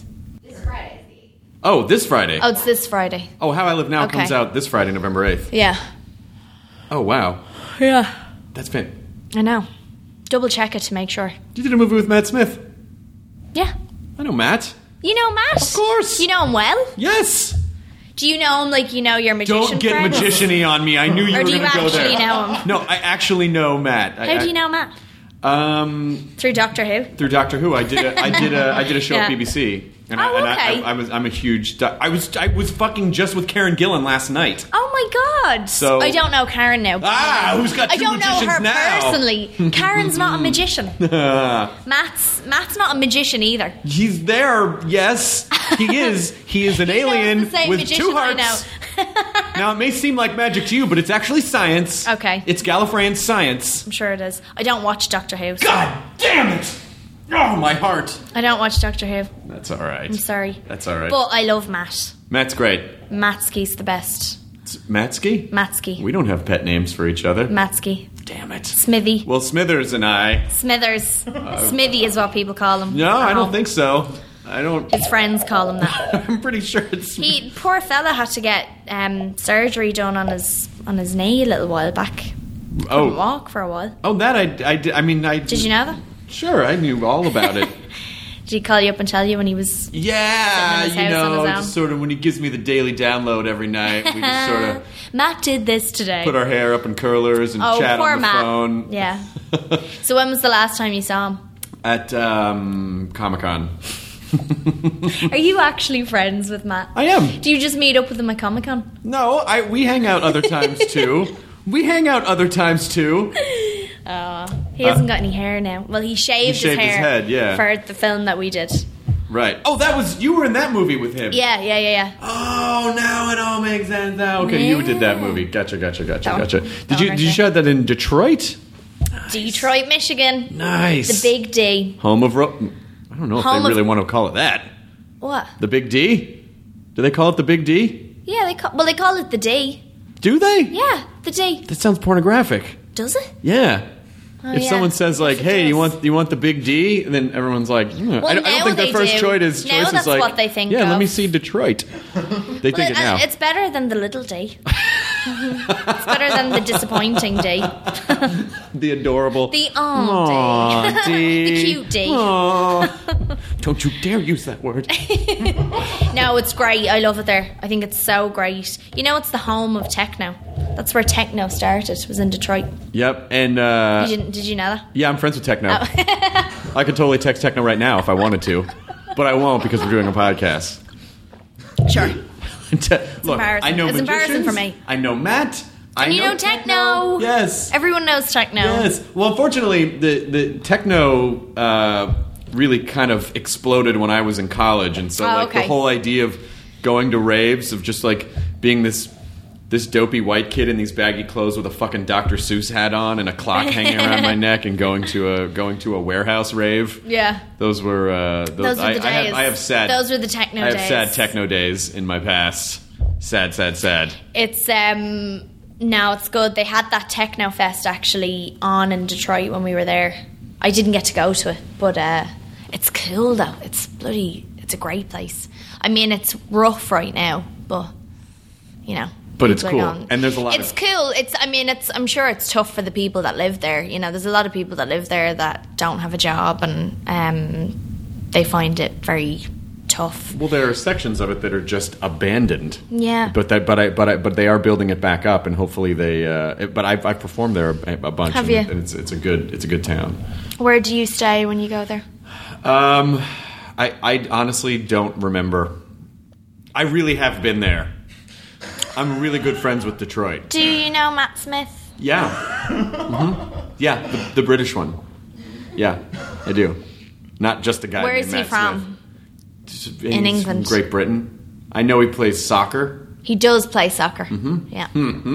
[SPEAKER 1] Oh, this Friday.
[SPEAKER 4] Oh, it's this Friday.
[SPEAKER 1] Oh, How I Live Now
[SPEAKER 4] Okay.
[SPEAKER 1] comes out this Friday, November eighth.
[SPEAKER 4] Yeah.
[SPEAKER 1] Oh, wow.
[SPEAKER 4] Yeah.
[SPEAKER 1] That's fan.
[SPEAKER 4] I know. Double check it to make sure.
[SPEAKER 1] You did a movie with Matt Smith.
[SPEAKER 4] Yeah.
[SPEAKER 1] I know Matt.
[SPEAKER 4] You know Matt?
[SPEAKER 1] Of course.
[SPEAKER 4] You know him well?
[SPEAKER 1] Yes.
[SPEAKER 4] Do you know him like you know your magician
[SPEAKER 1] Don't get
[SPEAKER 4] friend?
[SPEAKER 1] magician-y on me. I knew you
[SPEAKER 4] Or
[SPEAKER 1] were
[SPEAKER 4] do
[SPEAKER 1] going
[SPEAKER 4] you
[SPEAKER 1] to go there.
[SPEAKER 4] actually know him?
[SPEAKER 1] No, I actually know Matt. I,
[SPEAKER 4] How do
[SPEAKER 1] I-
[SPEAKER 4] you know Matt?
[SPEAKER 1] Um,
[SPEAKER 4] Through Doctor Who?
[SPEAKER 1] through Doctor Who. I did. A, I did. A, I did a show
[SPEAKER 4] Yeah.
[SPEAKER 1] at B B C. And I,
[SPEAKER 4] Oh,
[SPEAKER 1] and I,
[SPEAKER 4] okay.
[SPEAKER 1] I, I was. I'm a huge. doc- I was. I was fucking just with Karen Gillan last night.
[SPEAKER 4] Oh my god!
[SPEAKER 1] So-
[SPEAKER 4] I don't know Karen now.
[SPEAKER 1] Ah, who's got
[SPEAKER 4] I
[SPEAKER 1] two
[SPEAKER 4] don't know
[SPEAKER 1] magicians
[SPEAKER 4] her
[SPEAKER 1] now?
[SPEAKER 4] personally. Karen's not a magician. Matt's Matt's not a magician either.
[SPEAKER 1] He's there. Yes, he is. He is an
[SPEAKER 4] He knows
[SPEAKER 1] alien
[SPEAKER 4] the same
[SPEAKER 1] with
[SPEAKER 4] magician
[SPEAKER 1] two
[SPEAKER 4] I
[SPEAKER 1] hearts. Now it may seem like magic to you, but it's actually science.
[SPEAKER 4] Okay.
[SPEAKER 1] It's Gallifreyan science.
[SPEAKER 4] I'm sure it is. I don't watch Doctor Who. so-
[SPEAKER 1] God damn it! Oh, my heart.
[SPEAKER 4] I don't watch Doctor Who.
[SPEAKER 1] That's all right.
[SPEAKER 4] I'm sorry.
[SPEAKER 1] That's all right.
[SPEAKER 4] But I love Matt.
[SPEAKER 1] Matt's great.
[SPEAKER 4] Matsky's the best.
[SPEAKER 1] It's Matsky?
[SPEAKER 4] Matsky.
[SPEAKER 1] We don't have pet names for each other.
[SPEAKER 4] Matsky.
[SPEAKER 1] Damn it.
[SPEAKER 4] Smithy.
[SPEAKER 1] Well, Smithers and I.
[SPEAKER 4] Smithers. Smithy is what people call him.
[SPEAKER 1] No, I
[SPEAKER 4] at
[SPEAKER 1] don't
[SPEAKER 4] home.
[SPEAKER 1] think so. I don't.
[SPEAKER 4] His friends call him that.
[SPEAKER 1] I'm pretty sure it's.
[SPEAKER 4] He, poor fella, had to get um, surgery done on his on his knee a little while back. Couldn't
[SPEAKER 1] oh,
[SPEAKER 4] walk for a while.
[SPEAKER 1] oh, that I, I, did- I mean, I.
[SPEAKER 4] Did you know that?
[SPEAKER 1] Sure, I knew all about it.
[SPEAKER 4] Did he call you up and tell you when he was...
[SPEAKER 1] Yeah,
[SPEAKER 4] Sitting in his
[SPEAKER 1] you
[SPEAKER 4] house on
[SPEAKER 1] know,
[SPEAKER 4] his own.
[SPEAKER 1] just sort of when he gives me the daily download every night, we just sort of
[SPEAKER 4] Matt did this today.
[SPEAKER 1] put our hair up in curlers and
[SPEAKER 4] oh,
[SPEAKER 1] chat
[SPEAKER 4] poor
[SPEAKER 1] on the
[SPEAKER 4] Matt.
[SPEAKER 1] phone.
[SPEAKER 4] Yeah. So when was the last time you saw him?
[SPEAKER 1] At um, Comic-Con.
[SPEAKER 4] Are you actually friends with Matt?
[SPEAKER 1] I am.
[SPEAKER 4] Do you just meet up with him at Comic-Con?
[SPEAKER 1] No, I we hang out other times too. We hang out other times too.
[SPEAKER 4] Oh, he hasn't got any hair now. Well, he shaved,
[SPEAKER 1] He shaved
[SPEAKER 4] his
[SPEAKER 1] his
[SPEAKER 4] hair
[SPEAKER 1] head, yeah.
[SPEAKER 4] for the film that we did.
[SPEAKER 1] Right. Oh, that was you were in that movie with him.
[SPEAKER 4] Yeah, yeah, yeah, yeah.
[SPEAKER 1] Oh, now it all makes sense. Now, okay, you did that movie. Gotcha, gotcha, gotcha,
[SPEAKER 4] That one.
[SPEAKER 1] gotcha.
[SPEAKER 4] That
[SPEAKER 1] Did you
[SPEAKER 4] one
[SPEAKER 1] did you
[SPEAKER 4] right
[SPEAKER 1] shot that in Detroit?
[SPEAKER 4] Detroit, Michigan.
[SPEAKER 1] Nice.
[SPEAKER 4] The Big D.
[SPEAKER 1] Home of Ro- I don't know if
[SPEAKER 4] Home
[SPEAKER 1] they
[SPEAKER 4] of-
[SPEAKER 1] really want to call it that.
[SPEAKER 4] What?
[SPEAKER 1] The Big D? Do they call it the Big D?
[SPEAKER 4] Yeah, they call, well, they call it the D.
[SPEAKER 1] Do they?
[SPEAKER 4] Yeah, the D.
[SPEAKER 1] That sounds pornographic.
[SPEAKER 4] Does it?
[SPEAKER 1] Yeah.
[SPEAKER 4] Oh,
[SPEAKER 1] if
[SPEAKER 4] yeah.
[SPEAKER 1] someone says like,
[SPEAKER 4] Yes, it
[SPEAKER 1] "Hey, you
[SPEAKER 4] does.
[SPEAKER 1] want you want the Big D?" and then everyone's like, hmm.
[SPEAKER 4] Well,
[SPEAKER 1] I, don't, I
[SPEAKER 4] now
[SPEAKER 1] don't think
[SPEAKER 4] they
[SPEAKER 1] their first
[SPEAKER 4] do.
[SPEAKER 1] choice is
[SPEAKER 4] Now
[SPEAKER 1] choice
[SPEAKER 4] that's
[SPEAKER 1] is like,
[SPEAKER 4] what they think
[SPEAKER 1] yeah, let
[SPEAKER 4] of.
[SPEAKER 1] me see Detroit. They think it
[SPEAKER 4] Well,
[SPEAKER 1] now.
[SPEAKER 4] uh, it's better than the little D. It's better than the disappointing D.
[SPEAKER 1] The adorable.
[SPEAKER 4] The aw
[SPEAKER 1] Aw,
[SPEAKER 4] D.
[SPEAKER 1] D.
[SPEAKER 4] The cute D.
[SPEAKER 1] Aw. Don't you dare use that word.
[SPEAKER 4] No, it's great. I love it there. I think it's so great. You know, it's the home of techno. That's where techno started. Was in Detroit.
[SPEAKER 1] Yep, and uh,
[SPEAKER 4] You didn't, did you know that?
[SPEAKER 1] yeah, I'm friends with Techno.
[SPEAKER 4] Oh.
[SPEAKER 1] I could totally text Techno right now if I wanted to, but I won't because we're doing a podcast.
[SPEAKER 4] Sure.
[SPEAKER 1] Te- Look,
[SPEAKER 4] embarrassing.
[SPEAKER 1] I know
[SPEAKER 4] It's embarrassing
[SPEAKER 1] magicians.
[SPEAKER 4] for me.
[SPEAKER 1] I know Matt. I
[SPEAKER 4] And you know techno.
[SPEAKER 1] Yes.
[SPEAKER 4] Everyone knows techno.
[SPEAKER 1] Yes. Well, unfortunately, the the techno uh, really kind of exploded when I was in college, and so
[SPEAKER 4] Oh,
[SPEAKER 1] like
[SPEAKER 4] okay.
[SPEAKER 1] the whole idea of going to raves, of just like being this this dopey white kid in these baggy clothes with a fucking Doctor Seuss hat on and a clock hanging around my neck, and going to a going to a warehouse rave.
[SPEAKER 4] Yeah.
[SPEAKER 1] Those were uh, those.
[SPEAKER 4] Those were
[SPEAKER 1] I,
[SPEAKER 4] the
[SPEAKER 1] I have,
[SPEAKER 4] days.
[SPEAKER 1] I have sad.
[SPEAKER 4] Those were the techno
[SPEAKER 1] I have
[SPEAKER 4] days.
[SPEAKER 1] sad techno days in my past. Sad, sad, sad.
[SPEAKER 4] It's um no, it's good. They had that techno fest actually on in Detroit when we were there. I didn't get to go to it, but uh, it's cool though. It's bloody. It's a great place. I mean, it's rough right now, but you know.
[SPEAKER 1] But it's
[SPEAKER 4] people are
[SPEAKER 1] cool.
[SPEAKER 4] gone.
[SPEAKER 1] And there's a lot
[SPEAKER 4] It's
[SPEAKER 1] of-
[SPEAKER 4] cool. It's. I mean, it's. I'm sure it's tough for the people that live there. You know, there's a lot of people that live there that don't have a job, and um, they find it very tough.
[SPEAKER 1] Well, there are sections of it that are just abandoned.
[SPEAKER 4] Yeah.
[SPEAKER 1] But that, but I, but I, but they are building it back up, and hopefully they. Uh, it- but I've, I've performed there a, a bunch.
[SPEAKER 4] Have
[SPEAKER 1] and
[SPEAKER 4] you?
[SPEAKER 1] It's it's a good it's a good town.
[SPEAKER 4] Where do you stay when you go there?
[SPEAKER 1] Um, I I honestly don't remember. I really have been there. I'm really good friends with Detroit.
[SPEAKER 4] Do you know Matt Smith?
[SPEAKER 1] Yeah. hmm Yeah, the, the British one. Yeah, I do. Not just a guy.
[SPEAKER 4] Where
[SPEAKER 1] named
[SPEAKER 4] is he
[SPEAKER 1] Matt
[SPEAKER 4] from?
[SPEAKER 1] Smith.
[SPEAKER 4] In
[SPEAKER 1] He's
[SPEAKER 4] England.
[SPEAKER 1] from Great Britain. I know he plays soccer.
[SPEAKER 4] He does play soccer.
[SPEAKER 1] Mm-hmm.
[SPEAKER 4] Yeah.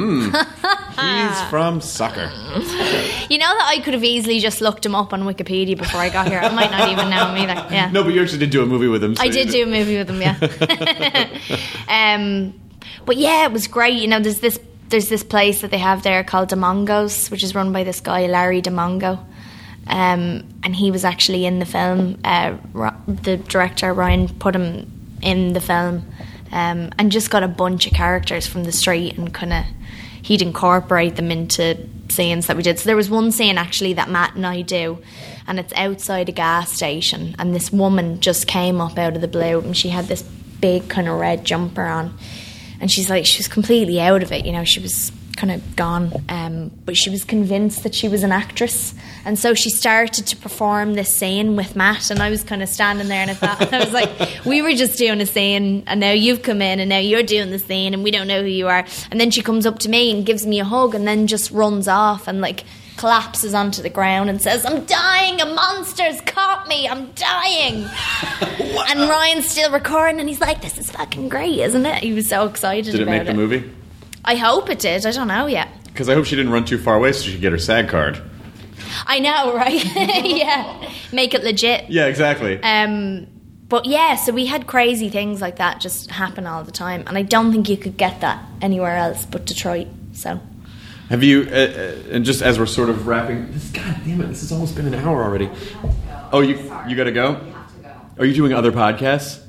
[SPEAKER 1] He's from soccer.
[SPEAKER 4] You know that I could have easily just looked him up on Wikipedia before I got here. I might not even know him either. Yeah.
[SPEAKER 1] No, but you actually did do a movie with him. so
[SPEAKER 4] I
[SPEAKER 1] you
[SPEAKER 4] did do a movie with him, yeah. um, but yeah, it was great. You know, there's this there's this place that they have there called DeMongo's, which is run by this guy Larry DeMongo, um, and he was actually in the film. Uh, Ro- the director Ryan put him in the film, um, and just got a bunch of characters from the street and kind of he'd incorporate them into scenes that we did. So there was one scene actually that Matt and I do, and it's outside a gas station, and this woman just came up out of the blue, and she had this big kind of red jumper on, and she's like, she was completely out of it, you know, she was kind of gone, um, but she was convinced that she was an actress, and so she started to perform this scene with Matt, and I was kind of standing there, and I thought, I was like, we were just doing a scene, and now you've come in, and now you're doing the scene, and we don't know who you are. And then she comes up to me and gives me a hug, and then just runs off and like collapses onto the ground and says, I'm dying, a monster's caught me, I'm dying. And Ryan's still recording, and he's like, this is fucking great, isn't it? He was so excited
[SPEAKER 1] Did it
[SPEAKER 4] about
[SPEAKER 1] make the movie?
[SPEAKER 4] I hope it did. I don't know yet.
[SPEAKER 1] Because I hope she didn't run too far away so she could get her SAG card.
[SPEAKER 4] I know, right? Yeah. Make it legit.
[SPEAKER 1] Yeah, exactly.
[SPEAKER 4] Um, but yeah, so we had crazy things like that just happen all the time. And I don't think you could get that anywhere else but Detroit. So.
[SPEAKER 1] Have you, uh, uh, and just as we're sort of wrapping, this, God damn it, this has almost been an hour already. Oh, you you got to go? Are you doing other podcasts?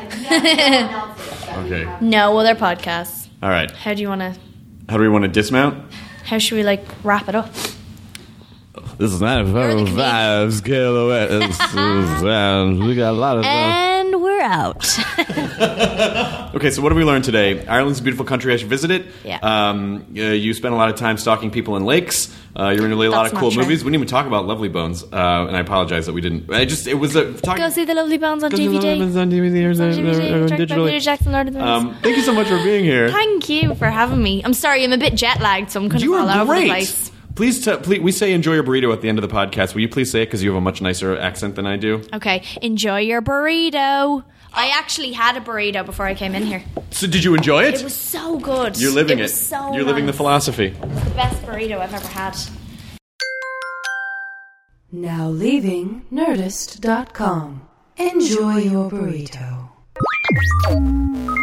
[SPEAKER 1] Okay.
[SPEAKER 4] No other podcasts.
[SPEAKER 1] All right.
[SPEAKER 4] How do you want to...
[SPEAKER 1] How do we want to dismount?
[SPEAKER 4] How should we, like, wrap it up?
[SPEAKER 5] This is ninety-five point five kilowatt. We got a lot of
[SPEAKER 4] And we're out.
[SPEAKER 1] Okay, so what have we learned today? Ireland's a beautiful country. I should visit it.
[SPEAKER 4] Yeah.
[SPEAKER 1] Um, uh, you spend a lot of time stalking people in lakes. Uh, you're into a lot
[SPEAKER 4] That's
[SPEAKER 1] of cool
[SPEAKER 4] not true.
[SPEAKER 1] movies. We didn't even talk about Lovely Bones, uh, and I apologize that we didn't. I just it was a talk-
[SPEAKER 4] Go see the Lovely Bones on
[SPEAKER 1] Go see
[SPEAKER 4] D V
[SPEAKER 1] the Lovely
[SPEAKER 4] D.
[SPEAKER 1] Bones on D V D or,
[SPEAKER 4] On
[SPEAKER 1] or,
[SPEAKER 4] D V D,
[SPEAKER 1] or
[SPEAKER 4] directed by
[SPEAKER 1] digitally.
[SPEAKER 4] Peter Jackson, Lord of the Rings.
[SPEAKER 1] Um, thank you so much for being here.
[SPEAKER 4] Thank you for having me. I'm sorry, I'm a bit jet lagged, so I'm kind
[SPEAKER 1] You
[SPEAKER 4] of all
[SPEAKER 1] are
[SPEAKER 4] over the
[SPEAKER 1] great.
[SPEAKER 4] place.
[SPEAKER 1] Please, t- please, we say enjoy your burrito at the end of the podcast. Will you please say it because you have a much nicer accent than I do?
[SPEAKER 4] Okay, enjoy your burrito. I actually had a burrito before I came in here.
[SPEAKER 1] So, did you enjoy it?
[SPEAKER 4] It was so good.
[SPEAKER 1] You're living
[SPEAKER 4] it.
[SPEAKER 1] it.
[SPEAKER 4] Was so
[SPEAKER 1] You're living the
[SPEAKER 4] nice.
[SPEAKER 1] philosophy.
[SPEAKER 4] The best burrito I've ever had.
[SPEAKER 3] Now leaving Nerdist dot com. Enjoy your burrito.